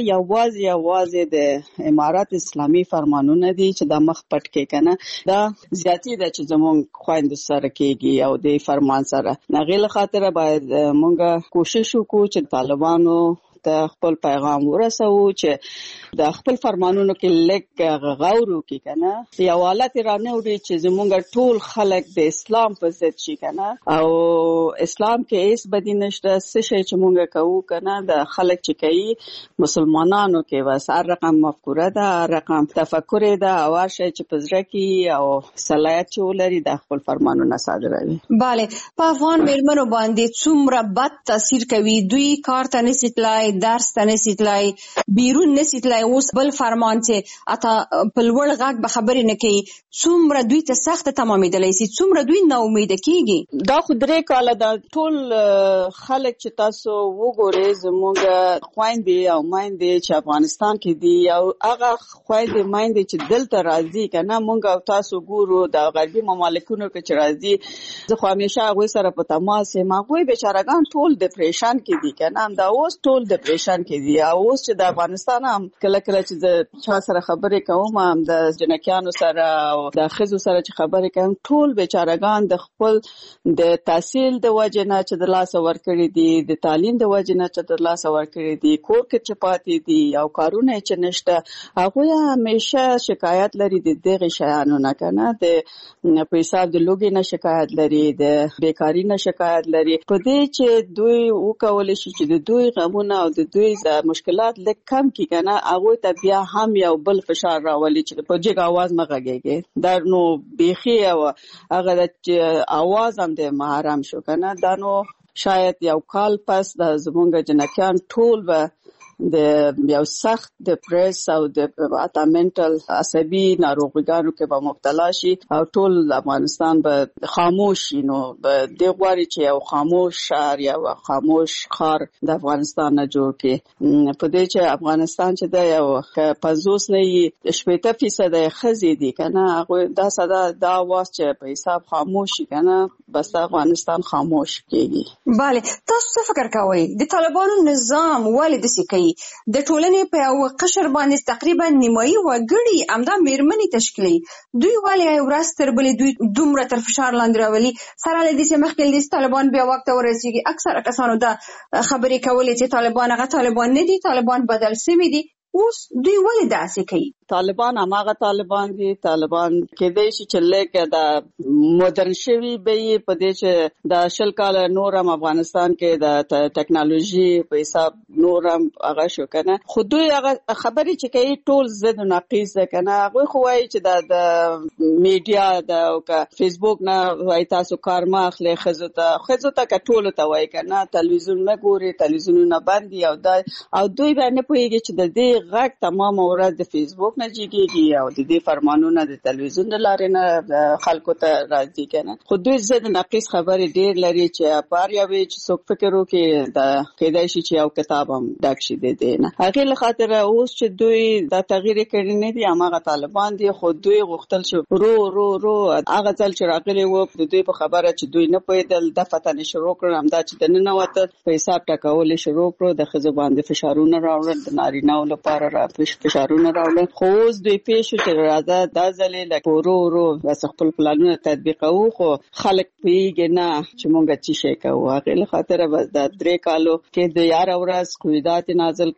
یوازې د امارات اسلامي فرمانونه دي چې دا مخ پټ کی کنه دا زیاتی ده چې زموږ خويندو سره کېږي او د فرمان سره. هغه له خاطر باید مونږ کوشش وکړو چې طالبانو ته خپل پیغام ورسو چې د خپل فرمانونو کې لږ غور وکړي کنه یو حالت رانه وړي چې زموږ ټول خلک د اسلام په ضد شي کنه او اسلام کې هیڅ بدی نشته. څه شي چې مونږ کوو کنه د خلک چې کوي مسلمانانو کې بس هر رقم مفکوره ده، هر رقم تفکر ده او هر شي چې په زړه کې او صلاحیت ولري د خپل فرمانونو صادروي. bale په افغان میرمنو باندې څومره بد تاثیر کوي، دوی کار ته نشي تلای، درس ته نشي تلای، بیرون نشي تلای. اوس بل فرمان چې اته په لوړ غږ به خبرې نه کوي، څومره دوی ته سخت تمامېدلی سي، څومره دوی نا امیده کیږي. دا خو 3 کاله دا ټول خلک چې تاسو وګورئ زموږ خويندې او مایندې چې افغانستان کې دي او هغه خويندې مایندې چې دلته راځي کنه مونږ او تاسو ګورو د غربي مملکتونو کې چې راځي زه خو همیشه هغه سره په تماس یم. هغه بیچارهګان ټول ډیپریشن کې دي کنه دا اوس ټول ډیپریشن کې دي او اوس چې د افغانستان هم کله چې د چا سره خبرې کوم هم د جنکیانو سره او د خزو سره چې خبرې کوم ټول بیچارهګان د خپل د تحصیل د وجه نه چې د لاس ورکړي دي، د تعلیم د وجه نه چې د لاس ورکړي دي، کور کې چې پاتې دي او کارونه چې نشته. هغه همیشه شکایت لري د دغه شیانو نه کنه د په حساب د لوګي نه شکایت لري، د بیکاری نه شکایت لري. په دې چې دوی وکول شي چې د دوی غمونه او د دوی د مشکلات لږ کم کی کنه هغه ته بیا هم یو بل فشار راولي چې په جګ आवाज مغږیږي دا نو بيخي او هغه د आवाज هم د محرم شو کنه دا نو شاید یو کال پس د زمونږ جنکیان ټول به د یو سخت د پریس او د اتامنټل عصبي ناروغیانو کې به مبتلا شي او ټول افغانستان به خاموش شي. نو به د غواړي چې یو خاموش شهر یا خاموش خار د افغانستان نه جوړ کړي. په دې چې افغانستان چې د یو 50 نه 80% خزي دي کنه هغه دا صدا دا واس چې په حساب خاموش شي کنه بس افغانستان خاموش کیږي. bale تاسو څه فکر کوئ د طالبانو نظام ولې د سکی د ټولنې په یو قشر باندې تقریبا نیمایي وګړي امدا میرمنې تشکیلي دوی ولې یو ورځ تر بلې دوی دومره تر فشار لاندې راولي سره لدې چې مخکې د طالبان بیا وخت ورسیږي اکثر کسانو دا خبرې کولې چې طالبان هغه طالبان نه دي طالبان بدل شوي دي اوس دوی ولې داسې کوي؟ طالبان هغه طالبان دي طالبان کېدای شي چې لکه د مدرن شوي به په دې چې د شل کال نورم افغانستان کې د ټیکنالوژي په حساب نورم هغه شو کنه خو دوی هغه خبرې چې کوي ټول ضد ناقص ده کنه هغه خو وايي چې د میډیا د فیسبوک نه وای تاسو کار ما اخلي خزو ته کټول ته وای کنه تلویزیون نه ګوري تلویزیون نه باندې او دوی باندې پوهیږي چې د دې غږ تمام ورځ د فیسبوک نه جګیږي او د دې فرمانونه د تلویزیون د لارې نه خلکو ته راځي کنه خو دوی ضد ناقص خبرې ډېر لري چې پاریاوي چې څوک فکر وکړي د کېدای شي چې یو کتاب هم ډک شي د دې نه هغه له خاطر اوس چې دوی د تغییر کړي نه دي هغه طالبان دي خو دوی غوښتل چې رو هغه ځل چې راغلي وو د دوی په خبره چې دوی نه پېدل د فتنې شروع کړم دا چې د نن وته په حساب ټکول شروع کړو د خزو باندې فشارونه راوړل د نارینه‌و لپاره فشارونه راوړل خو اوس دوی پیښو چې راځه دا ځلې لکه ورو بس خپل پلانونه تطبیقوو خو خلک پیږي نه چې مونږ چې شي کوو هغه له خاطر بس د 3 کالو کې د یار اورز قیودات نازل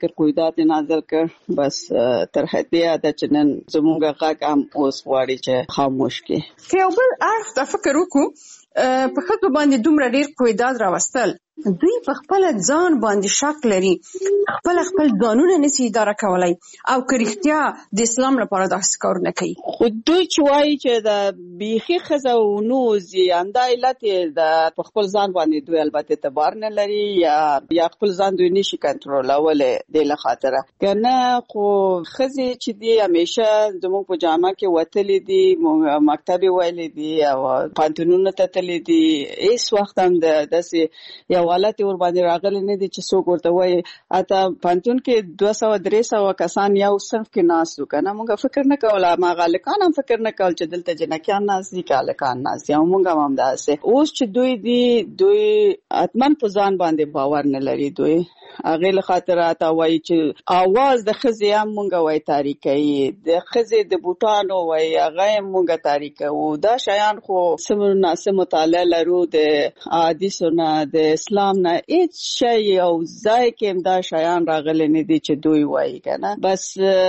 کړ بس تر هدیه د چنن زمونږ غږ هم اوس واړي چې خاموش کې که یو بل اړخ ته فکر وکړو په خطو باندې دومره ډیر قیودات راوستل دوی په خپل ځان باندې شک لري خپل ځانونه نشي اداره کولای او کریختیا د اسلام لپاره داسې کار نه کوي خو دوی چې وایي چې د بیخي خزه او نوزي انده علت د خپل ځان باندې دوی البته اعتبار نه لري یا خپل ځان دوی نشي کنټرولول د له خاطره کنه خو خزه چې دی همیشه زموږ په جامه کې وتلې دي مکتب ویلې دي او پانتونونه تتلې دي هیڅ وخت هم داسې یو حالت ور باندې راغلي نه دي چې څوک ورته وایي اته پانتون کې 200-300 کسان یو صنف کې ناسو کنه موږ فکر نه کوله ما غالکان هم فکر نه کول چې دلته جنکیان ناس دي کالکان ناس دي موږ هم داسې اوس چې دوی اتمن په ځان باندې باور نه لري دوی هغه له خاطر اته وایي چې आवाज د خزي هم مونږ وای تاریخي د خزي د بوټانو وای هغه مونږ تاریخي او دا شیان خو سمونه سم مطالعه لرو د حدیثونه د اسلام نه هیڅ شی او ځای کې دا شیان راغلي نه دي چې دوی وای کنه بس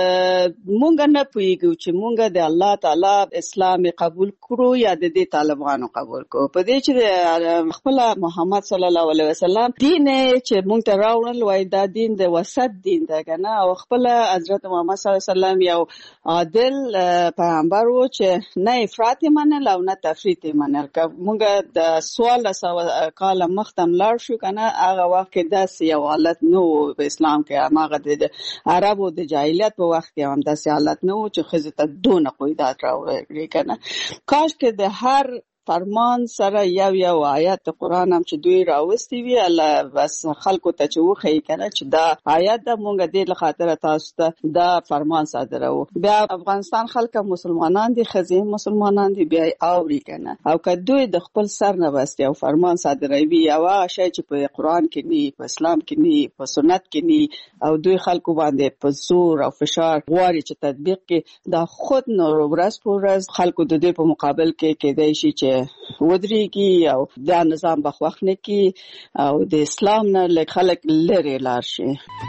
مونږ نه پوهیږو چې مونږ د الله تعالی اسلام قبول کړو یا د دې طالبانو قبول کړو په دې چې خپل محمد صلی الله علیه وسلم دین چې مونږ ته راوړل وای دا دین د وسط دین ده کنه او خپل حضرت محمد صلی الله علیه وسلم یو عادل پیغمبر و چې نه افراط منل او نه تفریط منل که مونږ د سوال کال مختم لار شو کنه هغه وخت کې داسې یو حالت نو په اسلام کې هغه د عربو د جاهلیت په وخت کې هم داسې حالت نو چې خزه ته دونه قیودات راوړي کنه کاش کې د هر فرمان سره یو آیات قرآن هم چې دوی راوستي وي الله بس خلکو ته چې وخی کنه چې دا آیات د مونږ د له خاطر تاسو ته دا فرمان صادرو بیا افغانستان خلک مسلمانان دي خزین مسلمانان دي بیا اوري کنه او که دوی د خپل سر نه بس یو فرمان صادروي او هغه شی چې په قرآن کې نه په اسلام کې نه په سنت کې نه او دوی خلکو باندې په زور او فشار غواړي چې تطبیق کې دا خود نو ورځ په ورځ خلکو د دې په مقابل کې کېدای شي چې ودرېږي او دا نظام بخوخ نه کی او د اسلام نه لږ خلک لري لار شي.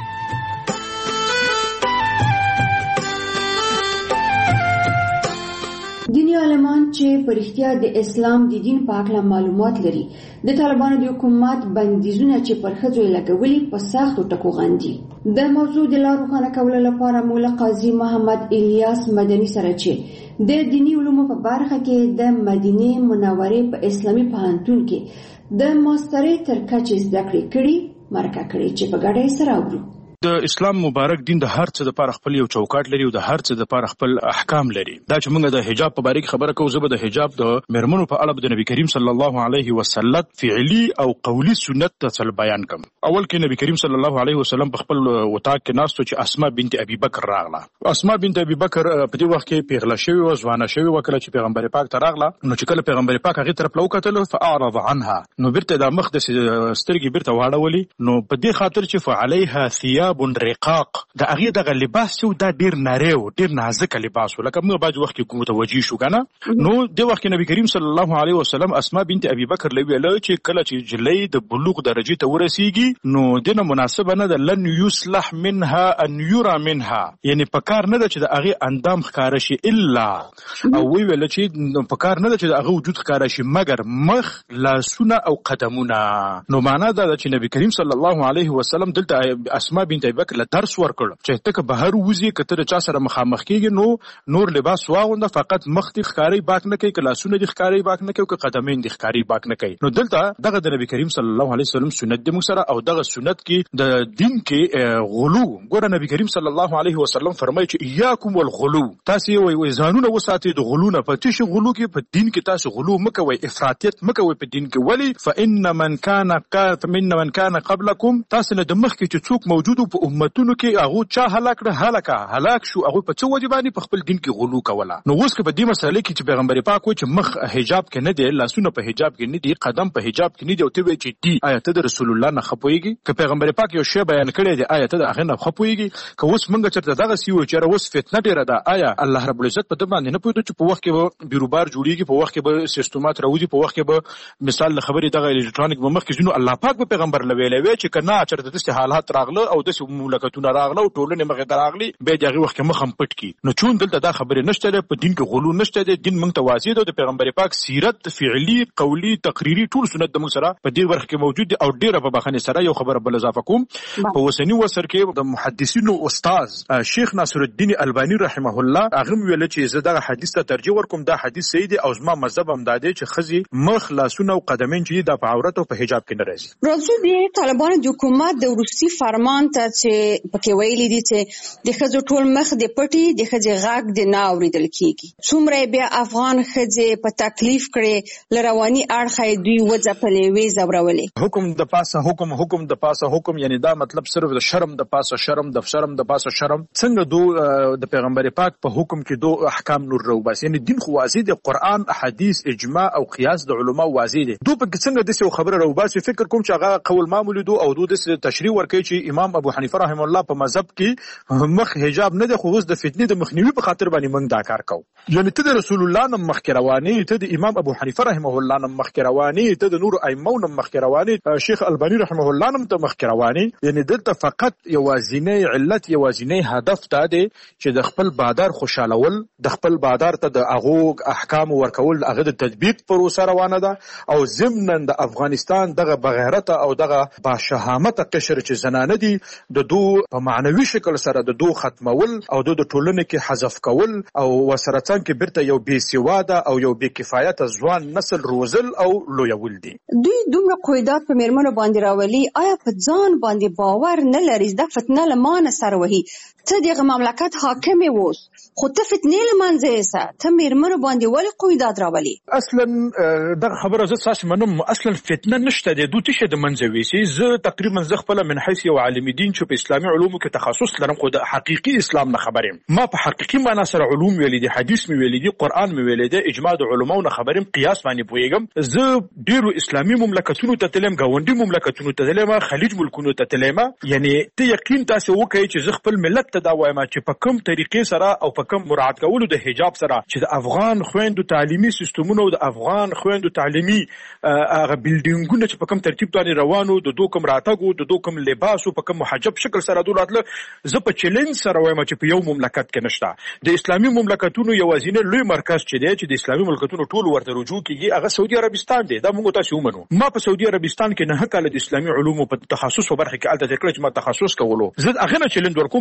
دینی عالمان چې پر اختیار د اسلام د دین په اړه معلومات لري د طالبانو د حکومت بندیزونه چې پر خځو لګولي په سختو ټکو غندي. د موضوع د لارو خانه کولو لپاره مولا قاضي محمد الیاس مدني سره چې د دینی علومو په برخه کې د مدینه منورې په اسلامي پوهنتون کې د ماسترۍ تر کچې زده کړې کړي مرکه کړي چې په ګډه سره وګورو. د اسلام مبارک دین د هر څه لپاره خپل یو چوکاټ لري او د هر څه لپاره خپل احکام لري. دا چې موږ د حجاب په باره کې خبره کوو، زه به د حجاب د میرمنو په اړه د نبی کریم صلی الله علیه وسلم فعلی او قولی سنت ته بیان کوم. اول کې نبی کریم صلی الله علیه وسلم په خپل وطاق کې ناستو چې اسماء بنت ابي بکر راغله. اسماء بنت ابي بکر په دې وخت کې پیغله شوی او ځوانه شوی و. کله چې پیغمبر پاک ته راغله نو چې کله پیغمبر پاک هغه طرف لوکتل فاعرض عنها، نو بیرته د مخ د سترګې بیرته واړولې. نو په دې خاطر چې فعليها ثياب رقاق، د هغه دغه لباس چې دا ډیر نری او ډیر نازک لباس و، لکه موږ بعد وخت کې متوجي شو کنه. نو د وخت کې نبی کریم صلی الله علیه وسلم اسماء بنت ابي بکر لویل چې کله چې جلې د بلوغ درجه ته ورسیږي نو دنه مناسبه نه ده لن يصلح منها ان يرى منها، یعنی پکار نه ده چې د هغه اندام ښکار شي الا او ویل چې پکار نه ده چې د هغه وجود ښکار شي مگر مخ، لاسونه او قدمونه. نو معنا دا ده چې نبی کریم صلی الله علیه وسلم دلته اسماء بنت ابي بکر له درس ورکړ چې ته که بهر وځي کته چا سره مخامخ کیږي نو نور لباس واغونده، فقط مخ دي ښکاری باک نه کوي، که لاسونه دي ښکاری باک نه کوي، که قدمین دي ښکاری باک نه کوي. نو دلته دغه د نبی کریم صلی الله علیه وسلم سنت دی موږ سره، او دغه سنت کې د دین کې غلو ګوره نبی کریم صلی الله علیه وسلم فرمایي چې ایاکم والغلو، تاسو وایي ځانونه وساتئ د غلو نه. په تاسو غلو کې په دین کې تاسو غلو مکوئ، افراطیت مکوئ په دین کې. ولی فإن من كان قبلكم، تاسو نه د مخ کې چې څوک موجود په امتونو کې هغه چا هلاک شو، هغه په څه وجه باندې په خپل دین کې غلو کوله. نو اوس کې په دې مسله کې چې پیغمبر پاک وایي چې مخ حجاب کې نه دی، لاسونه په حجاب کې نه دي، قدم په حجاب کې نه دی، او ته وایي چې دی آیت د رسول الله نه خپويږي. که پیغمبر پاک یو شی بیان کړی دی آیت د هغه نه خپويږي. که اوس موږ چرته دغه سی و چې اوس فتنه ډیره ده، آیا الله رب العزت په دې باندې نه پوهیږي چې په وخت کې به بیروبار جوړیږي، په وخت کې به سیستمات راوځي، په وخت کې به مثال خبرې دغه الکترونیک به مخ کې ځینو الله پاک په پیغمبر لویلوي چې کنا چرته د حالات راغله او د مملکتونو راغله او ټولنه مخه دراغلي به دغه وخت کې مخم پټ کی. نو چون دلته دا خبره نشته په دین کې غلو نشته، دین موږ ته واضح ده، د پیغمبر پاک سیرت فعلی قولی تقریری ټول سنت د موږ سره په دې ورخ کې موجود دي. او ډیره په بخښنه سره یو خبره بل اضافه کوم، په وسنی وسر کې د محدثینو استاد شیخ ناصر الدین البانی رحمه الله هغه ویل چې زه دغه حدیث ته ترجیح ورکوم، دا حدیث صحیح دی او زما مذهب هم دا دی چې خزي مخ، لاسونه او قدمین چې د عورت او په حجاب کې نه راځي. راځو د طالبانو د حکومت د روسي فرمان ته چې پکې ویلي دي چې د خزو ټول مخ د پټي د خزي غاګ د نه اوریدل کیږي. څومره بیا افغان خزي په تکلیف کړي لرواني اړخه دوی وځپلې وې زبرولې. حکم د پاسه حکم یعنی دا مطلب صرف د شرم د پاسه شرم د پاسه شرم. څنګه دو د پیغمبر پاک په حکم کې دو احکام نور رو بس، یعنی دین خو واضح دی، قران احادیث اجماع او قیاس د علما واضح دي. دو په څنګه د څه خبره رو بس فکر کوم چې هغه قول معمول دو او دو د تشریح ورکړي چې امام ابو حنیفه رحم الله په مذهب کې مخ حجاب نه دی، خو اوس د فتنې د مخنیوي په خاطر باندې موږ دا کار کوو. یعنی ته د رسول الله نم مخ کې رواني، ته د امام ابو حنیفه رحمه الله نم مخ کې رواني، ته د نور ائمه نم مخ کې رواني، شیخ البانی رحمه الله نم ته مخ کې رواني. یعنی دلته فقط یوازینی علت یوازینی هدف ته دی چې د خپل بادار خوشالول، د خپل بادار ته د هغه احکام ورکول، هغه د تطبیق پروسه روانه ده. او ضمن د افغانستان دغه بغیرت او دغه باشهامت قشر چې زنانه دي د دو په معنوي شکل سره د دو ختمول او د ټولنې کې حذف کول او وسره څنګه بیرته یو بې سواده او یو بې کفایت ځوان نسل روزل او لویول دي. دوی دومره قیودات په میرمنو باندې راولي، آیا په ځان باندې باور نه لري د فتنه لمانه سره وهي؟ ته دغه مملکت حاکم ووس خو ته فتنې لمانځه سه، ته میرمنو باندې ولې قیودات راولي؟ اصلا دغه خبره زه تاسو منم، اصلا فتنه نشته د دوی ته د منځوي سي. زه تقریبا زه خپل من حيث یو عالم دین چې په اسلامي علومو کې تخصص لرم، خو د حقيقي اسلام نه خبرم. ما په حقيقي معنا سره علوم ویلي دي، حدیث می ویلي دي، قران می ویلي دي، اجماع د علماو نه خبرم، قیاس باندې پويګم. زه ډیرو اسلامي مملکتونو ته تلم، غونډي مملکتونو ته تلم، خلیج ملکونو ته تلم. یعنی ته یقین تاسو وکړئ چې زه خپل ملت ته دا وایم چې په کوم طریقې سره او په کوم مراعات کولو د حجاب سره چې د افغان خويندو تعلیمي سیستمونو او د افغان خويندو تعلیمي هغه بلډینګونه چې په کوم ترتیب باندې روانو، د دوه کوم راتګو، د دوه کوم لباسو په کوم محجب شکل سره دولتله، زه په چیلنج سره وایم چې په یو مملکت کې نشته. د اسلامي مملکتونو یوازینی لوی مرکز چې دی چې د اسلامي مملکتونو ټول ورته رجوع کیږي هغه سعودي عربستان دی. دا موږ تاسو ومنو. ما په سعودي عربستان کې نه کال د اسلامي علومو په تخصص په برخه کې الته ذکر چې ما تخصص کولو. زه هغه نه چیلنج ورکوم چې د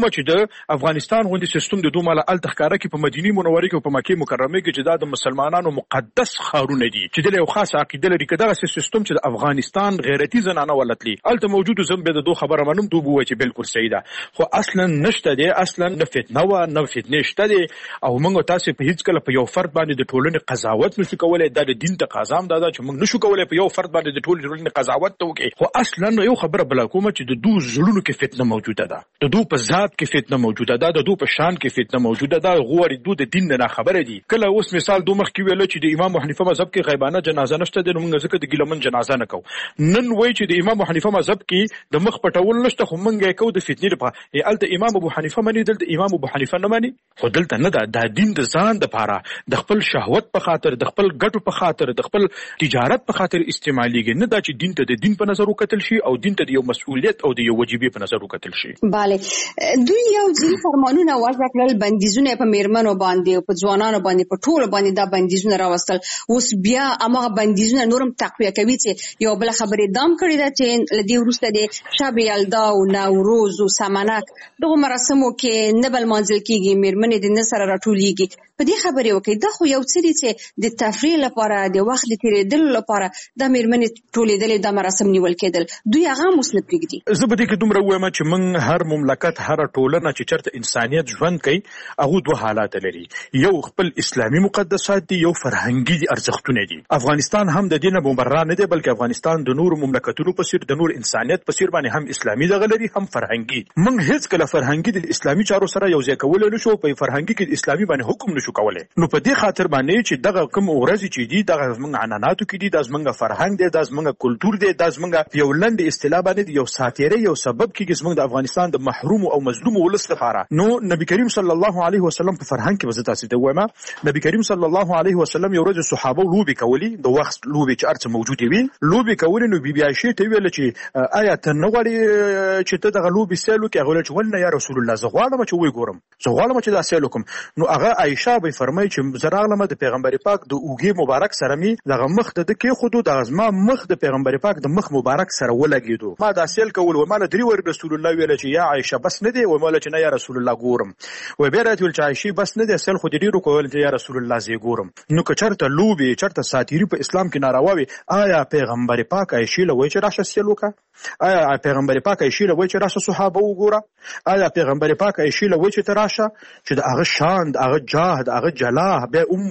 د افغانستان غوندي سیستم د دوه مال التخکاره کې په مدینه منوره کې او په مکه مکرمه کې چې د مسلمانانو مقدس خارونه دي چې د یو خاص عقیده لري کده سیستم چې د افغانستان غیرتی زنانه ولتلی الته موجود زم به د دوه خبره منم دوه وای چې بالکل صحیح ده خو اصلا نشته دي اصلا نه فتنه و نه فتنه شته دي او موږ تاسو په هیڅ کله په یو فرد باندې د ټولنې قضاوت نشو کولای د دین تقاضا هم ده چې موږ نشو کولای په یو فرد باندې د ټولنې قضاوت وکړو خو اصلا یو خبره بل کومه چې د دوه زړونو کې فتنه موجوده ده د دوه په ذات کې فتنه موجوده ده د دوه په شان کې فتنه موجوده ده غوړي دوه د دین نه خبره دي کله اوس مثال دوه مخ کې ویل چې د امام حنیفه مذهب کې غیبانه جنازه نشته د موږ ځکه د ګلمن جنازه نه کو نن وای چې د امام حنیفه مذهب کې د مخ پټول نشته خو موږ یې کو د فتنې لپاره الته امام ابو حنیفه مني دلته امام ابو حنیفه نه مني خو دلته نه ده د دین د ځان د پاره د خپل شهوت په خاطر د خپل ګټو په خاطر د خپل تجارت په خاطر استعماليږي نه دا چې دین ته د دین په نظر وکتل شي او دین ته د یو مسؤلیت او د یو وجیبه په نظر وکتل شي bale دوی یو ځل فرمانونه وضع کړل بندیزونه په میرمنو باندې او په ځوانانو باندې په ټول باندې دا بندیزونه راوستل اوس بیا هغه بندیزونه نورم تقویه کوي چې یو بل خبرې دام کړی دا چې لدی ورسته د شب یلدا او نوروز او سمنک دغه مراسمو کې نبل منځل کېږي میرمنې د نصر راټولېږي په دې خبرې وکړي دا خو یو څه دي چې د تفریح لپاره د وخت تیرېدل لپاره د میرمنې ټولېدل د مراسم نیول کېدل دوی هغه مسله پرېږدي زه به دې کې دومره وایم چې موږ هر مملکت هر ټولنه چې چرته انسانيت ژوند کوي هغه دوه حالات لري یو خپل اسلامي مقدسات دي یو فرهنګي ارزښتونه دي افغانستان هم د دینه مبرر نه دی بلکې افغانستان د نور مملکتونو په څیر د نور انسانيت په څیر باندې هم اسلامي دغه لري هم فرهنګي موږ هیڅ کله فرهنګي د اسلامي چارو سره یو ځای کول نه شو په فرهنګي کې د اسلامي باندې حکم نشو کولای نو په دې خاطر باندې چې دغه کوم ورځ چې دي دغه موږ عناناتو کې دي د زمونږ فرهنګ دی د زمونږ کلچر دی د زمونږ یو لند اصطلاح باندې یو ساتیره یو سبب کې زمونږ د افغانستان د محروم او مظلوم ولس لپاره نو نبی کریم صلی الله علیه وسلم په فرهنګ کې وزت تاسو ته وایم نبی کریم صلی الله علیه وسلم یو ورځ صحابه لوبي کولی د وخت لوبي چې ارڅ موجود وي لوبي کولی نو بي عائشه ته ویل چې آیا ته نه غواړې چې ته دغه لوبي سیلو کې غوړل چې ولنه یا رسول الله زه غواړم چې وې ګورم زه غواړم چې دا سیلو کوم نو هغه عائشه به فرمایي چې زراغله د پیغمبر پاک د اوګي مبارک سره می دغه مخ د کې خودو د ازما مخ د پیغمبر پاک د مخ مبارک سره ولګیدو ما دا سیل کول و مال دري ور رسول الله ویل چې یا عائشه بس نه دی و مال چې نه یا رسول الله ګورم و بیرته ول چې عائشه بس نه دی سیل خو دې ډیرو کول چې یا رسول الله زی ګورم نو که چرته لوبي چرته ساتيري په اسلام کې ناروا وي آیا پیغمبر پاک عائشه له وای چې راشه سیل وکړه آیا پیغمبر پاک عائشه له وای چې راشه صحابه وګوره آیا پیغمبر پاک عائشه له وای چې تراشه چې د هغه شان د هغه جاه د هغه جلاه به ام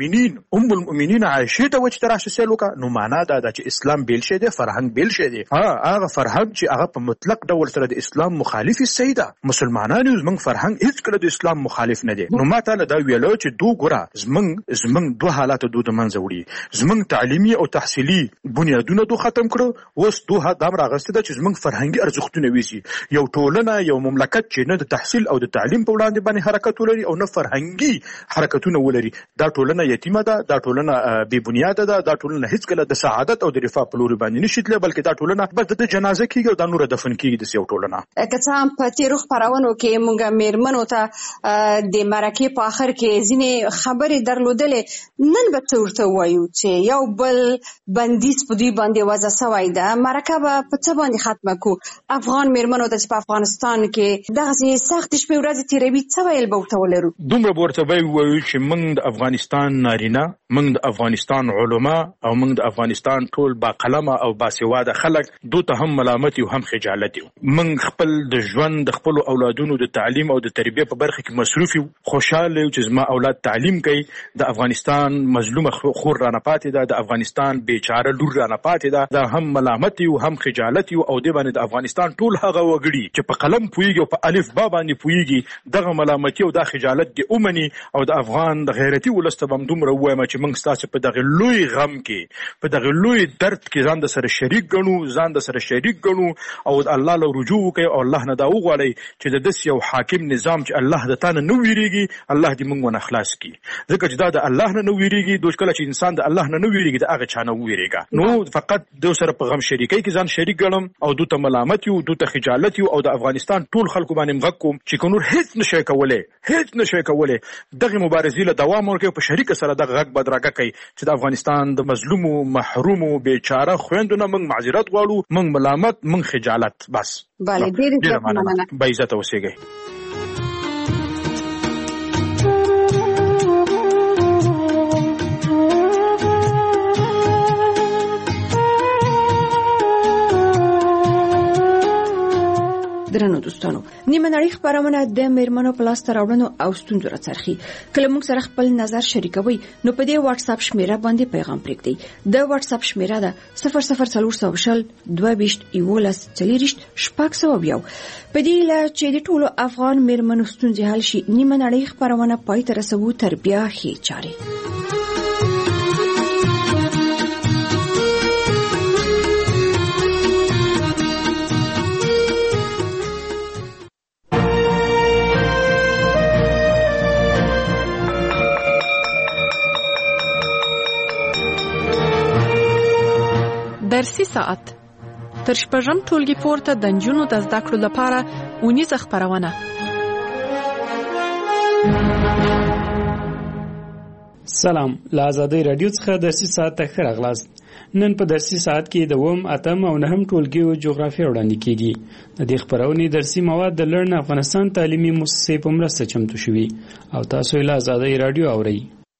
المؤمنین عائشه ته وچ تراشه سلوکا نو معنا دا چې اسلام بیل شه دی فرهنګ بیل شه دی هغه فرهنګ چې هغه په مطلق ډول سره د اسلام مخالف سیده مسلمانانو زمنګ فرهنګ هیڅ کله د اسلام مخالف نه دی نو ماته دا ویلو چې دوه ګره زمنګ دوه حالات دوه د منځ وړي زمنګ تعلیمي او تحصیلي بنیادونه دوه ختم کړو اوس دوه دام راغسته چې زمنګ فرهنګي ارزښتونه ویسي یو ټولنه یو مملکت چې نه د تحصیل او د تعلیم په وړاندې باندې حرکت ولري او نه فرهنګي حرکتونه ولري دا ټولنه یتیمه ده دا ټولنه بی بنیاده ده دا ټولنه هیڅ کله د سعادت او د رفاه په لور باندې نشي بلکې دا ټولنه بس د جنازه کیږي او د نور دفن کیږي د یو ټولنه که څه هم په تیرو خبرونو کې مونږ میرمنو ته د مرکه په اخر کې ځینې خبرې درلودلې نن به ورته وایو چې یو بل بندیز په دوی باندې وضع شوی ده مرکه په څه باندې ختمه کو افغان میرمنو ته په افغانستان کې دغه سخت شپې ورځې تیروي څه ویل به ورته ولرو دومره ورته وایو چې موږ د افغانستان نارینه موږ د افغانستان علما او موږ د افغانستان ټول با قلمه او با سواده خلک دوی ته هم ملامت او هم خجالت یو موږ خپل د ژوند د خپل اولادونو د تعلیم او د تربیه په برخه کې مصروف یو خوشاله یو چې زما اولاد تعلیم کوي د افغانستان مظلومه خور رانه پاتې ده د افغانستان بیچاره لور رانه پاتې ده دا هم ملامت یو هم خجالت یو او د باندې د افغانستان ټول هغه وګړي چې په قلم پویږي او په الف با باندې پویږي دغه ملامت او د خجالت دی اومني او د افغان د غیرتی ولستبم دومره وایم چې موږ ستاسو په دغه لوی غم کې په دغه لوی درد کې ځان د سره شریک ګڼو او الله له رجوع کوي او الله نه دا وغواړي چې د دس یو حاکم نظام چې الله د تانه نو ویریږي الله دې موږ ونه خلاص کړي ځکه چې دا د الله نه نو ویریږي دوی کله چې انسان د الله نه نو ویریږي دا هغه چانه ویریږي نو فقط د سره په غم شریکي کې ځان شریک ګڼم او دوی ته ملامت یو دوی ته خجالت یو او د افغانستان ټول خلکو باندې مغکم چې کونور هیڅ نشي کولای دغه مبارزې له دوام ورکوي په شریک سره دغه غږ بدرګه کوي چې د افغانستان د مظلوم او محروم او بیچاره خويندونو موږ معذرت غواړو موږ ملامت موږ خجالت بس bale ډېر مننه با عزت اوسئ نیمه نړۍ خبرونه د میرمنو په لاس راوړنو او ستونزو راڅرخي. کله موږ سره خپل نظر شریکوي نو په دې واتس اپ شمیره باندې پیغام پرېږدئ. د واتس اپ شمیره ده 00400 22 11 40 شپږ. په دې لا چې د ټولو افغان میرمنو ستونزې حل شي، نیمه نړۍ خبرونه پای ته رسوو تر بیا ښې چارې. درسي ساعت تر شپږم ټولګي پورته د نجونو د زده کړو لپاره اونیزه خبرونه. سلام، له آزادۍ رادیو څخه درسي ساعت ته ښه راغلاست. نن په درسي ساعت کې د 8 او 9 ټولګیو جغرافیه وړاندې کیږي. د دې خبرونې درسي مواد د لرن افغانستان تعلیمي مؤسسې په مرسته چمتو شوي او تاسو یې له آزادۍ رادیو اورئ.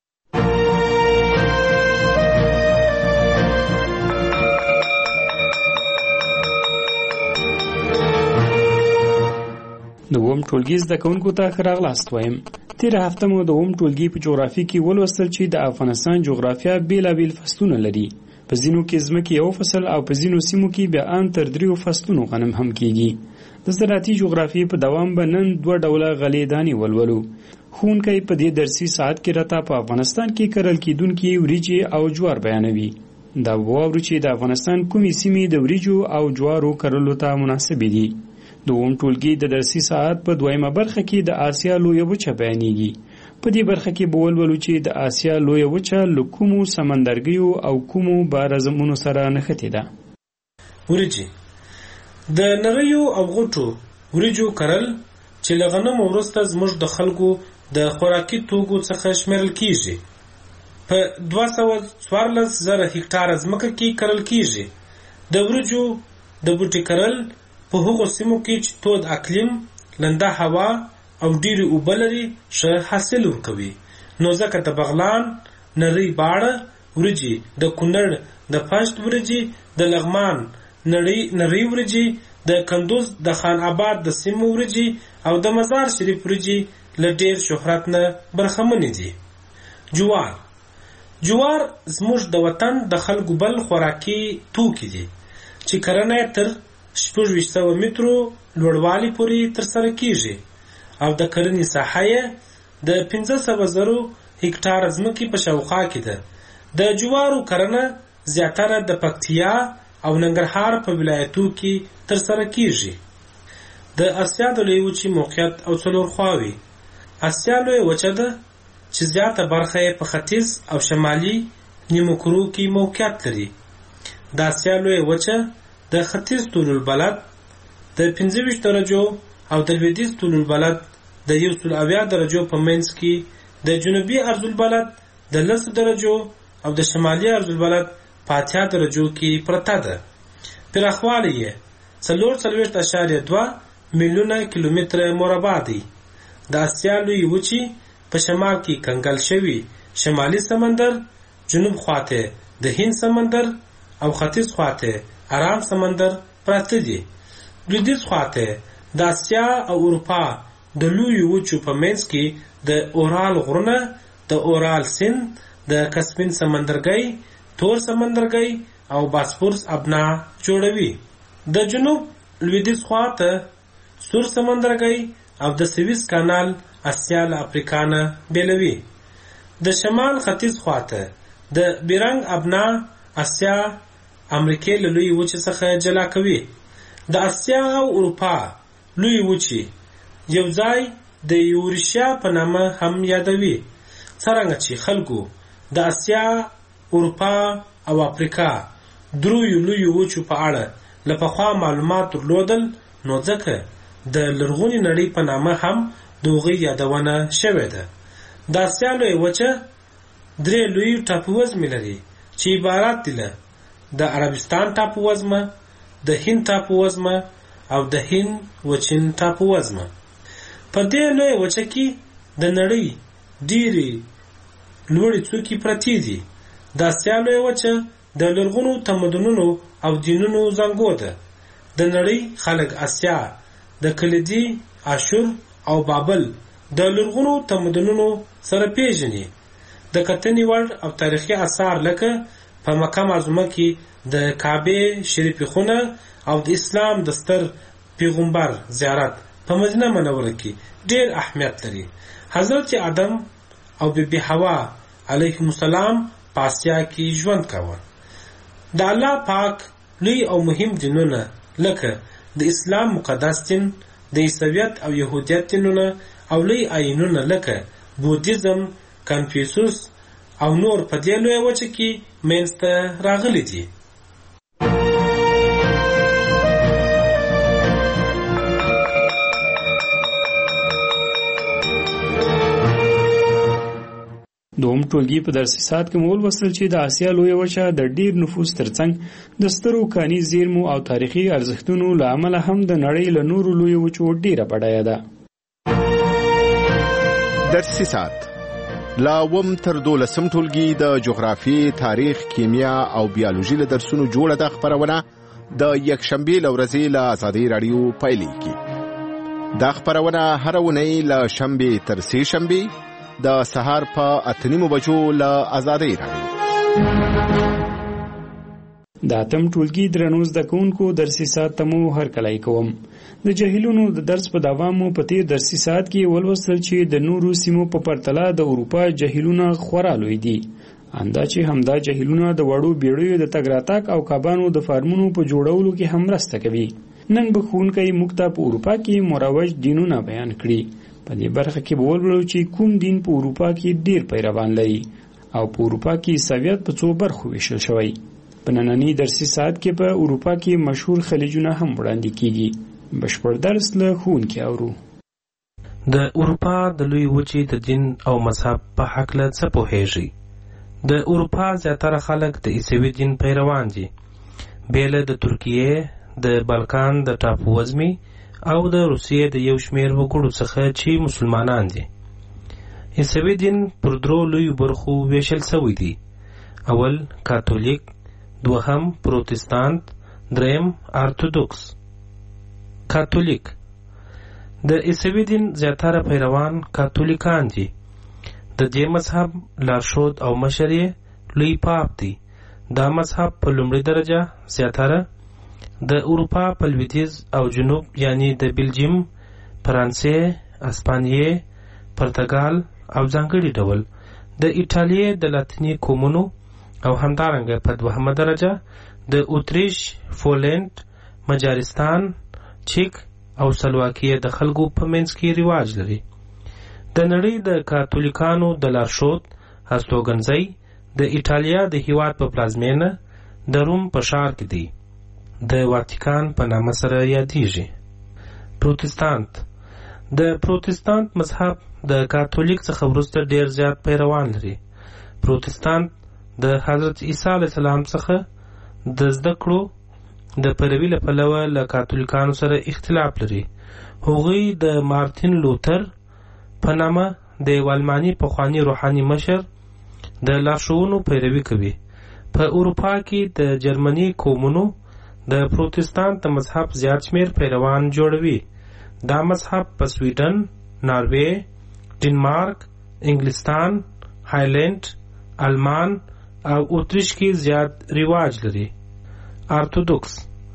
د اووم ټولګي زده کوونکو ته ښه راغلاست وایم. تېره هفته مو د اووم ټولګي په جغرافیه کې ولوستل چې د افغانستان جغرافیه بېلابېل فصلونه لري. په ځینو کې ځمکې یو فصل او په ځینو سیمو کې بیا ان تر 3 فصلونو غنم هم کیږي. د زراعتي جغرافیې په دوام به نن 2 ډوله غلې دانې ولولو. ښوونکی په دې درسي ساعت کې راته په افغانستان کې کرل کېدونکي وریجې او جوار بیانوي. دا واورو چې د افغانستان کومې سیمې د وریجو او جوارو کرلو ته مناسبې دي. د اووم ټولګي د درسي ساعت په دویمه برخه کې د آسیا لویه وچه بیانېږي. په دې برخه کې به ولولو چې د آسیا لویه وچه له کومو سمندرګیو او کومو بارزمونو سره نښتې ده. وریجې د نریو او غوټو وریجو کرل چې له غنمو وروسته زموږ د خلکو د خوراکي توکو څخه شمیرل کیږي. په 214,000 هکتاره ځمکه کې کرل کیږي. د وریجو د بوټي کرل په هغو سیمو کې چې تود اقلیم، لنده هوا او ډېرې اوبه لري ښه حاصل ورکوي. نو ځکه د بغلان، نری باړه وریجې، د کونړ د پشت وریجې، د لغمان نری وریجې، د کندوز د خان آباد د سیمو وریجې او د مزار شریف وریجې له ډېر شهرت نه برخمنې دي. جوار زموږ د وطن د خلکو بل خوراکي توکي دي چې کرنه تر 600 مترو لوړوالي پورې ترسره کیږي او د کرنې ساحه یې د 500,000 هکتاره ځمکې په شاوخوا کې ده. د جوارو کرنه زیاتره د پکتیا او ننګرهار په ولایتو کې ترسره کیږي. د اسیا د لویې وچې موقعیت او څلور خواوې. اسیا لویه وچه ده چې زیاته برخه یې په ختیځ او شمالي نیمو کرو کې موقعیت لري. د اسیا لویه وچه د ختیځ طول البلد د 25 درجو او د لویدیځ طول البلد د 170 درجو په منځ کې، د جنوبي عرض البلد د 10 درجو او د شمالي عرض البلد په 80 درجو کې پرته ده. پراخوالی یې 4.2 میلیونه کیلومتر مربع دی. د اسیا لویې وچې په شمال کې کنګل شوي شمالي سمندر، جنوب خواته د هند سمندر او ختیځ خواته ارام سمندر پراته دي. لویدیځ خواته د اسیا او اروپا د لویو وچو په منځ کې د اورال غرونه، د اورال سیند، د کسپین سمندرګي، تور سمندرګي او باسفورس ابنا جوړوي. د جنوب لویدیځ خواته سور سمندرګي او د سویس کانال اسیا له افریقا نه بیلوي. د شمال ختیځ خواته د بیرنګ ابنا اسیا امریکې له لویې وچې څخه جلا کوي. د اسیا او اروپا لویې وچې یو ځای د یوریشیا په نامه هم یادوي. څرنګه چې خلکو د اسیا، اروپا او افریقا دریو لویو وچو په اړه له پخوا معلومات درلودل، نو ځکه د لرغونې نړۍ په نامه هم د هغوی یادونه شوې ده. د اسیا لویه وچه 3 لوی ټاپووزمې لري چې عبارت دي له د عربستان ټاپووزمه، د هند ټاپووزمه او د هند وچین ټاپووزمه. په دې لویه وچه کې د نړۍ ډېرې لوړې څوکې پرتې دي. د اسیا لویه وچه د لرغونو تمدنونو او دینونو زانګو ده. د نړۍ خلک اسیا د کلیدي اشور او بابل د لرغونو تمدنونو سره پیژني. د کتنې وړ او تاریخي آثار لکه په مکه معظمه کې د کعبه شریفه خونه او د اسلام د ستر پیغمبر زیارت په مدینه منوره کې ډېر اهمیت لري. حضرت آدم او بیبي حوا علیهم السلام په آسیا کې ژوند کاوه. د الله پاک لوی او مهم دینونه لکه د اسلام مقدس دین، د عیسویت او يهودیت دینونه او لوی آیینونه لکه بودیزم، کنفیوسوس او نور په دې لوی وجه کې منځته راغلي دي. دوم ټولګي په درسي ساعت کې مول وصل چې د آسیا لوی وچه د ډیر نفوس ترڅنګ د سترو کاني زیرمو او تاریخي ارزښتونو له امله هم د نړۍ له نورو لوی وچو ډیره بډایه ده. درسي ساعت لا وم تر 12 ټولګي د جغرافي، تاریخ، کیمیا او بیولوژي له درسونو جوړه ده خبرونه د یکشنبه لورځي له آزادۍ رادیو پایلې کی. دا خبرونه هر ونی له شنبه تر سه شنبه د سهار په 8:30 بجو له آزادۍ رادیو. د اتم ټولګي درنو زده کوونکو درسي ساعت تمو هر کلای کوم. د جهیلونو د درس په دوامو په تیر درسي ساعت کې ولوستل چې د نورو سیمو په پرتله د اروپا جهیلونه خورا لوی دي. اندا چې همدا جهیلونه د وړو بیړیو د تګ راتګ او کبانو د فارمونو په جوړولو کې هم مرسته کوي. نن به ښوونکی موږ ته په اروپا کې مروج دینونه بیان کړي. په دې برخه کې به ولولو چې کوم دین په اروپا کې ډیر پیروان لري او په اروپا کې عیسویت په څو برخو ویشل شوی. په نننی درسي ساعت کې په اروپا کې مشهور خلیجونه هم وړاندې کیږي. بشپړ درس له ښوونکي اورو. د اروپا د لوی وچې د دین او مذهب په هکله څه پوهیږي؟ د اروپا زیاتره خلک د عیسوي دین پیروان دي، بیله د ترکیې، د بالکان د ټاپو وزمي او د روسیې د یو شمېر وګړو څخه چې مسلمانان دي. عیسوي دین پر درو لویو برخو ویشل شوی دی. اول کاتولیک، دوهم پروتستانت، دریم ارتودوکس. کاتولیک د عیسوي دین زیاتره پیروان کاتولیکان دي. د دې مذهب لارښود او مشر یې لوی پاپ دی. دا مذهب په لومړي درجه زیاتره د اروپا په لویدیځ او جنوب یعنی د بلجیم، فرانسې، اسپانیې، پرتګال او ځانګړي ډول د ایټالیې د لاتیني قومونو او همدارنګه په دوهمه درجه د اتریش، پولند، مجارستان، چیک او سلواکیې د خلکو په منځ کې رواج لري. د نړۍ د کاتولیکانو د لارښود هستوګنځی د ایټالیا د هیواد په پلازمینه د روم په ښار کې دی. د واتیکان په نامه سره یادیږي. پروتستانت د پروتستانت مذهب د کاتولیک څخه وروسته ډیر زیات پیروان لري. پروتستانت د حضرت عیسی علیه السلام څخه د زده کړو د پیروي له پلوه له کاتولیکانو سره اختلاف لري. هغوی د مارتین لوتر په نامه د یو الماني پخواني روحاني مشر د لارښوونو پیروي کوي. په اروپا کې د جرمني قومونو د پروتستانت مذهب زیات شمیر پیروان جوړوي. دا مذهب په سویډن، ناروې، ډنمارک، انګلستان، هایلند، آلمان او اتریش کې زیات رواج لري. ارتودوکس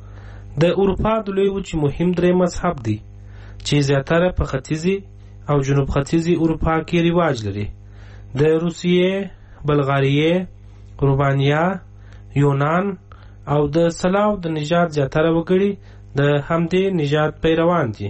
د اروپا د لوی وچې مهم درې مذهب دی چې زیاتره په ختیځي او جنوب ختیځي اروپا کې رواج لري. د روسیې، بلغاریې، رومانیا، یونان او د سلاو د نژاد زیاتره وګړي د همدې نژاد پیروان دي.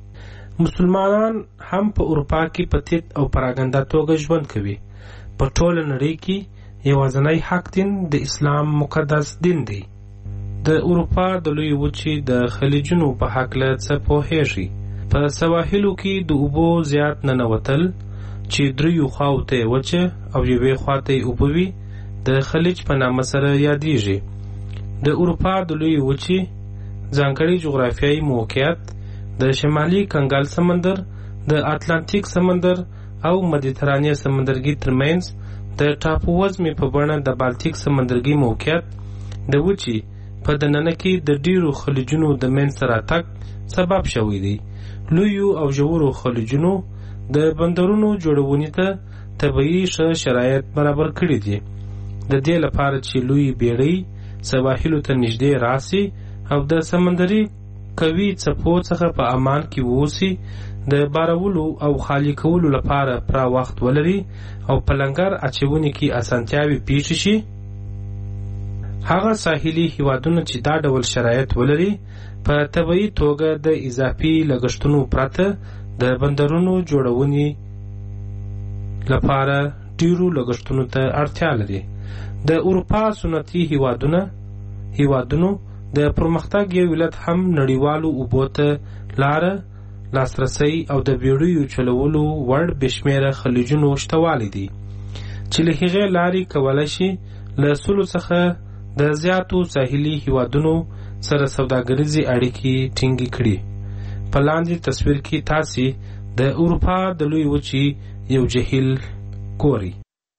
مسلمانان هم په اروپا کې په تیت او پراګنده توګه ژوند کوي. په ټوله نړۍ کې یوازینی حق دین د اسلام مقدس دین دی. د اروپا د لوی وچې د خلیجونو په هکله څه پوهیږي؟ په سواحلو کې د اوبو زیات ننوتل چې دریو خواو ته وچه او یوې خوا ته اوبه وي د خلیج په نامه سره یادیږي. د اروپا د لوی وچې ځانګړی جغرافیایي موقعیت د شمالي کنګل سمندر، د اتلانتیک سمندر او مدیترانې سمندرګي ترمنځ د ټاپو وزمې په بڼه د بالتیک سمندرګي موقعیت د وچې په دننه کې د ډیرو خلیجونو د منځته راتګ سبب شوی دی. لویو او ژورو خلیجونو د بندرونو جوړونې ته طبیعي ښه شرایط برابر کړي دي، د دې لپاره چې لوی بیړۍ سواحلو ته نږدې راسي او د سمندري قوي څپو څخه په امان کې واوسي، د بارولو او خالي کولو لپاره پوره وخت ولري او په لنګر اچونې کې اسانتیاوې پیښ شي. هغه ساحلي هیوادونه چې دا ډول شرایط ولري په طبیعي توګه د اضافي لګښتونو پرته د بندرونو جوړونې لپاره ډیرو لګښتونو ته اړتیا لري. د اروپا سنتي هیوادونو د پرمختګ یو علت هم نړیوالو اوبو ته لاره، لاسرسی او د بیړیو چلولو وړ بېشمېره خلیجونو شتوالی دي چې له هغې لارې کولی شي له 100 څخه د زیاتو ساحلي هیوادونو سره سوداګریزې اړیکې ټینګې کړي. په لاندې تصویر کې تاسې د اروپا د لوی وچې یو جهیل ګورئ.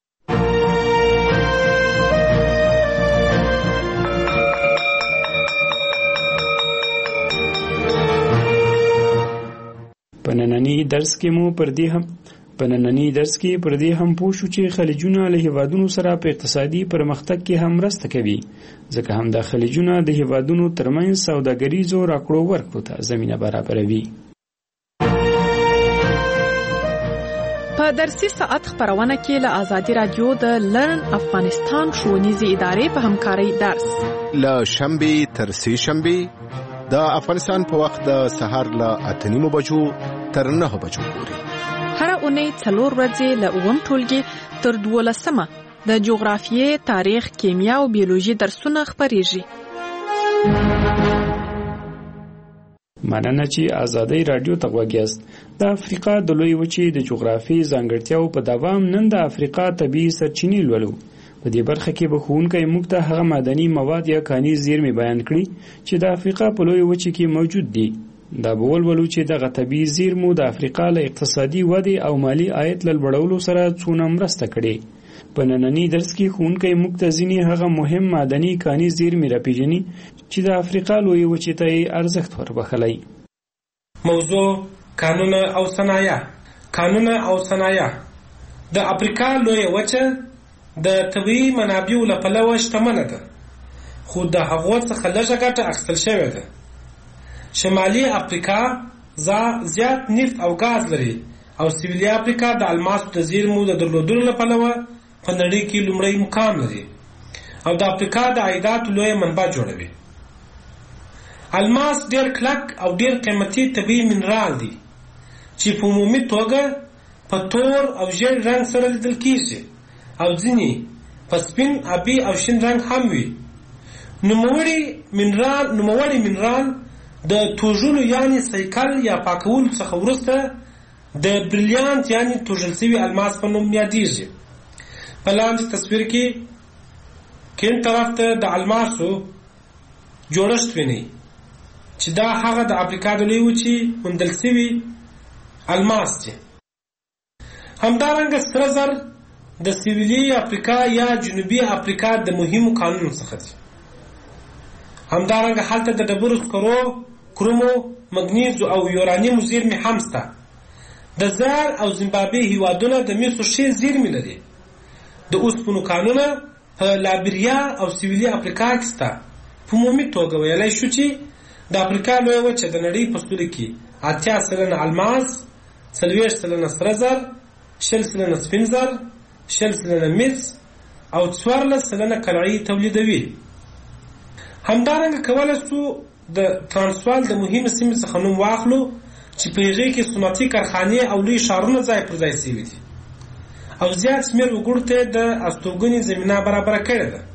په نننی درس کې پر دې هم پوه شو چې خلیجونه له هیوادونو سره په اقتصادي پرمختګ کې هم مرسته کوي، ځکه هم دا خلیجونه د هیوادونو ترمنځ سوداګریزو راکړو ورکړو ته زمینه برابروي. په درسي ساعت خبرونه کې له آزادي رادیو د لرن افغانستان ښوونیزې ادارې په همکارۍ درس له شنبې تر سې شنبې د افغانستان په وخت د سهار له 8:30 بجو تر 9 بجو پورې. هر اونۍ 4 ورځې له 9 ټولګي تر 12 د جغرافیې، تاریخ، کیمیا او بیولوژي درسونه خبرېږي. مننه چې آزادۍ رادیو ته غوږ یاست. د افریقا د لوی وچې د جغرافیې ځانګړتیاو په دوام نن د افریقا طبیعي سرچینې لولو. په دې برخه کې به ښوونکی موږ ته هغه معدني مواد یا کاني زیرمې بیان کړي چې د افریقا په لوی وچې کې موجود دي. دا به ولولو چې دغه طبیعي زیرمو د افریقا له اقتصادي ودې او مالی عاید له لوړولو سره څونه مرسته کړې. په ننني درس کې ښوونکی موږ ته ځینې هغه مهم معدني کاني زیرمې راپېژني چې د افریقا لوی وچې ته یې ارزښت وربخلی. موضوع کانونه او صنایع. د افریقا لوی وچه د طبیعي منابعو له پلوه شتمنه ده، خو د هغو څخه لږه ګټه اخیستل شوې ده. شمالي افریقا زیات نفت او ګاز لري او سویلي افریقا د الماسو د زیرمو د درلودلو له پلوه په نړۍ کې لومړی مقام لري او د افریقا د عایداتو لویه منبع جوړوي. الماس ډېر کلک او ډېر قیمتي طبیعي منرال دی چې په عمومي توګه په تور او ژیړ رنګ سره لیدل کیږي او ځینې په سپین، آبي او شین رنګ هم وي. نوموړی منرال د توژلو یعنی سایکل یا پاکولو څخه وروسته د بریلیانت یعنی توژل شوي الماس په نوم یادیږي. په لاندې تصویر کې کیڼ طرف ته د الماسو جوړښت وینئ چې دا هغه د افریقا د لوی وچې موندل شوي الماس دي. همدارنګه سره زر د سویلي افریقا یا جنوبي افریقا د مهمو کانونو څخه دي. همدارنګه هلته د ډبرو سکرو، کرومو، مګنیزو او یورانیمو زیرمې هم شته. د زار او زیمبابوې هیوادونه د مسو ښې زیرمې لري. د اوسپنو کانونه په لایبریا او سویلي افریقا کې شته. په عمومي توګه ویلی شو چې د افریقا لویه وچه د نړۍ په سطحه کې 80% الماس، 40% سره زر، 20% سپین زر، 20% مس او 14% کلعي تولیدوي. همدارنګه کولی شو د ترانسوال د مهمې سیمې څخه نوم واخلو چې په هغې کې صنعتي کارخانې او لوی ښارونه ځای پر ځای شوي دي او زیات شمېر وګړو ته د استوګنې زمینه برابره کړې ده.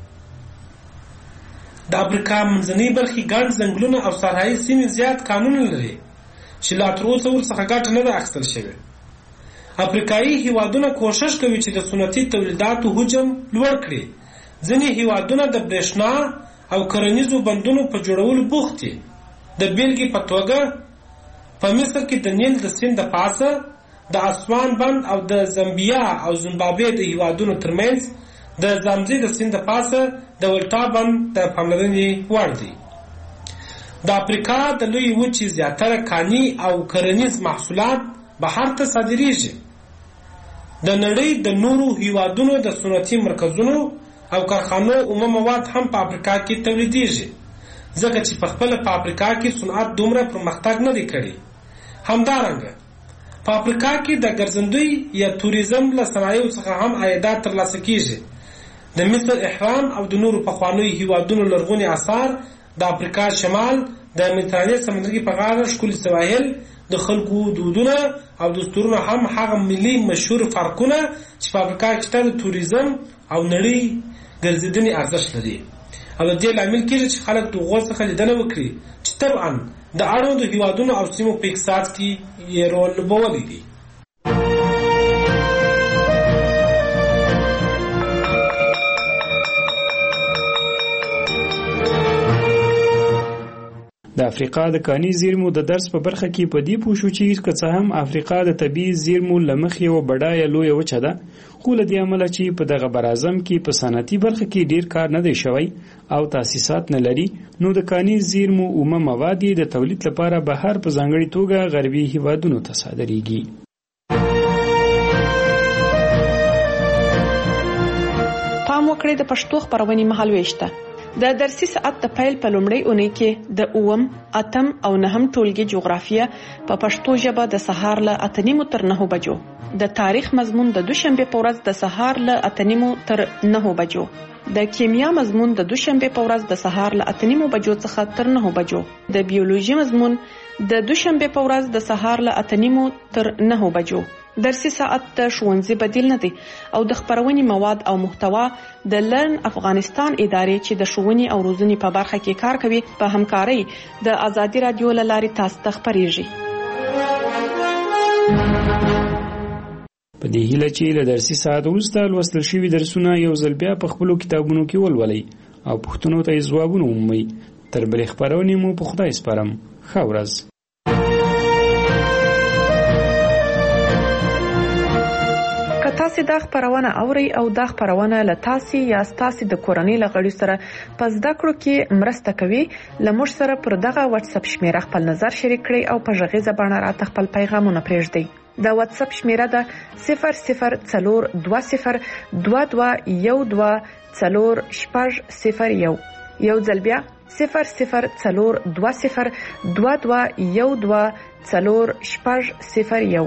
د افریقا منځنۍ برخې ګڼ ځنګلونه او صحرایي سیمې زیات کانونه لري چې لا تر اوسه ورڅخه ګټه نه ده اخیستل شوې. افریقایي هیوادونه کوښښ کوي چې د صنعتي تولیداتو حجم لوړ کړي. ځینې هیوادونه د برېښنا او کرنیزو بندونو په جوړولو بوخت دي. د بیلګې په توګه په مصر کې د نیل د سیند د پاسه د اسوان بند او د زامبیا او زیمبابوې د هیوادونو ترمنځ د زامزي د سیند د پاسه د ولټا بند د پاملرنې وړ دی. د افریقا د لوی وچې زیاتره کاني او کرنیز محصولات بهر ته صادریږي. د نړۍ د نورو هیوادونو د صنعتي مرکزونو او کارخانو اومه مواد هم په افریقا کې تولیدېږي، ځکه چې په خپله په افریقا کې صنعت دومره پرمختګ نه دی کړی. همدارنګه په افریقا کې د ګرځندوی یا توریزم له صنایعو څخه هم عایدات ترلاسه کیږي. د مصر احرام او د نورو پخوانیو هیوادونو لرغوني آثار، د افریقا شمال، د مدیترانې سمندرګي په غاړه ښکلي سواحل، د خلکو دودونه او دستورونه هم هغه ملي مشهور فرقونه چې په افریقا کې د توریزم او نړۍ ګرځېدنې ارزښت لري. او د دې لامل کېږي چې خلک د هغو څخه لیدنه وکړي چې طبعا د اړوندو هیوادونو او سیمو په اقتصاد کې یې رول لوبولی دی. د افریقا د کاني زیرمو د درس په برخه کې په دې پوه شو چې که څه هم افریقا د طبیعي زیرمو له مخې یوه بډایه لویه وچه ده، خو له دې امله چې په دغه براعظم کې په صنعتي برخه کې ډیر کار نه دی شوی او تاسیسات نه لري، نو د کاني زیرمو اومه مواد د تولید لپاره بهر په ځانګړې توګه غربي هیوادونو ته صادریږي. پام وکړئ د پښتو خبرونې مهالويشته. د درسي ساعت د پیل په لومړۍ اونۍ کې د 8، 8 او 9 ټولګي جغرافیه په پښتو ژبه د سهار له 8:30 تر 9 بجو، د تاریخ مضمون د دوشنبه په ورځ د سهار له 8:30 تر 9 بجو، د کیمیا مضمون د دوشنبه په ورځ د سهار له 8:30 بجو څخه تر 9 بجو، د بیولوژي مضمون د دوشنبه په ورځ د سهار له 8:30 تر 9 بجو. درسي ساعت د ښوونځي بدیل نه دی او د خبرونې مواد او محتوا د لرن افغانستان ادارې چې د ښوونې او روزنې په برخه کې کار کوي په همکارۍ د ازادي رادیو له لارې تاسو ته خبرېږي. په دې هیله چې له درسي ساعت وروسته لوستل شوي درسونه یو ځل بیا په خپلو کتابونو کې ولولئ او پوښتنو ته یې ځوابونه ومومئ. تر بلې خپرونې مو په خدای سپارم. ښه ورځ. تاسو دا خبرونه اوري او دا خبرونه له تاسو یا تاسو د کورنۍ لغړی سره په زده کړو کې مرسته کوي. لمر سره پر دغه واتس اپ شمیره خپل نظر شریک کړئ او په ژغیزه باندې راته خپل پیغامونه پرېږدئ. د واتس اپ شمیره ده 004222124001. یو ځل بیا 004222124001.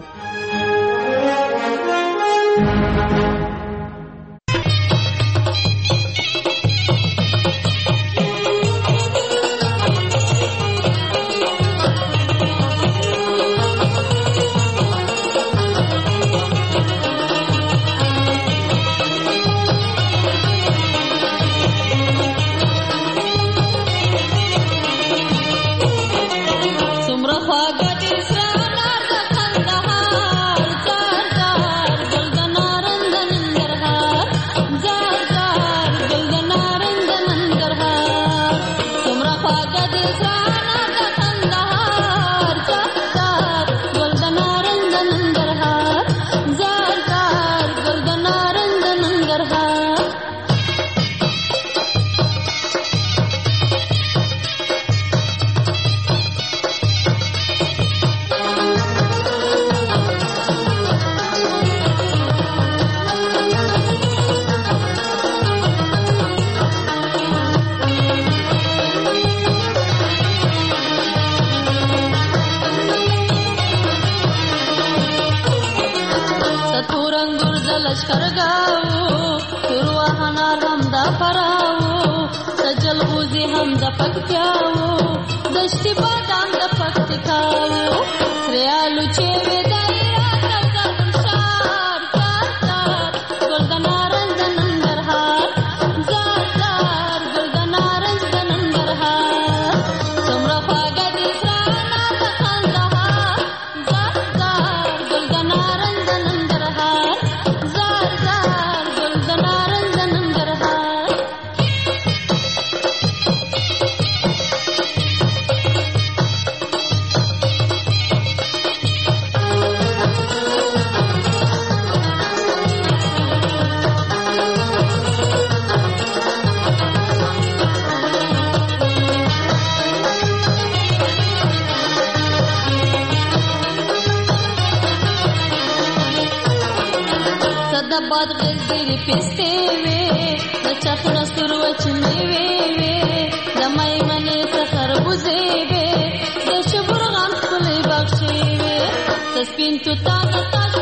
د باد غزيري پسته وي د چخړه ستور وچني وي د مې منې سفر بوزي وي د شبر غم خپل بخشي وي تسبین تو تا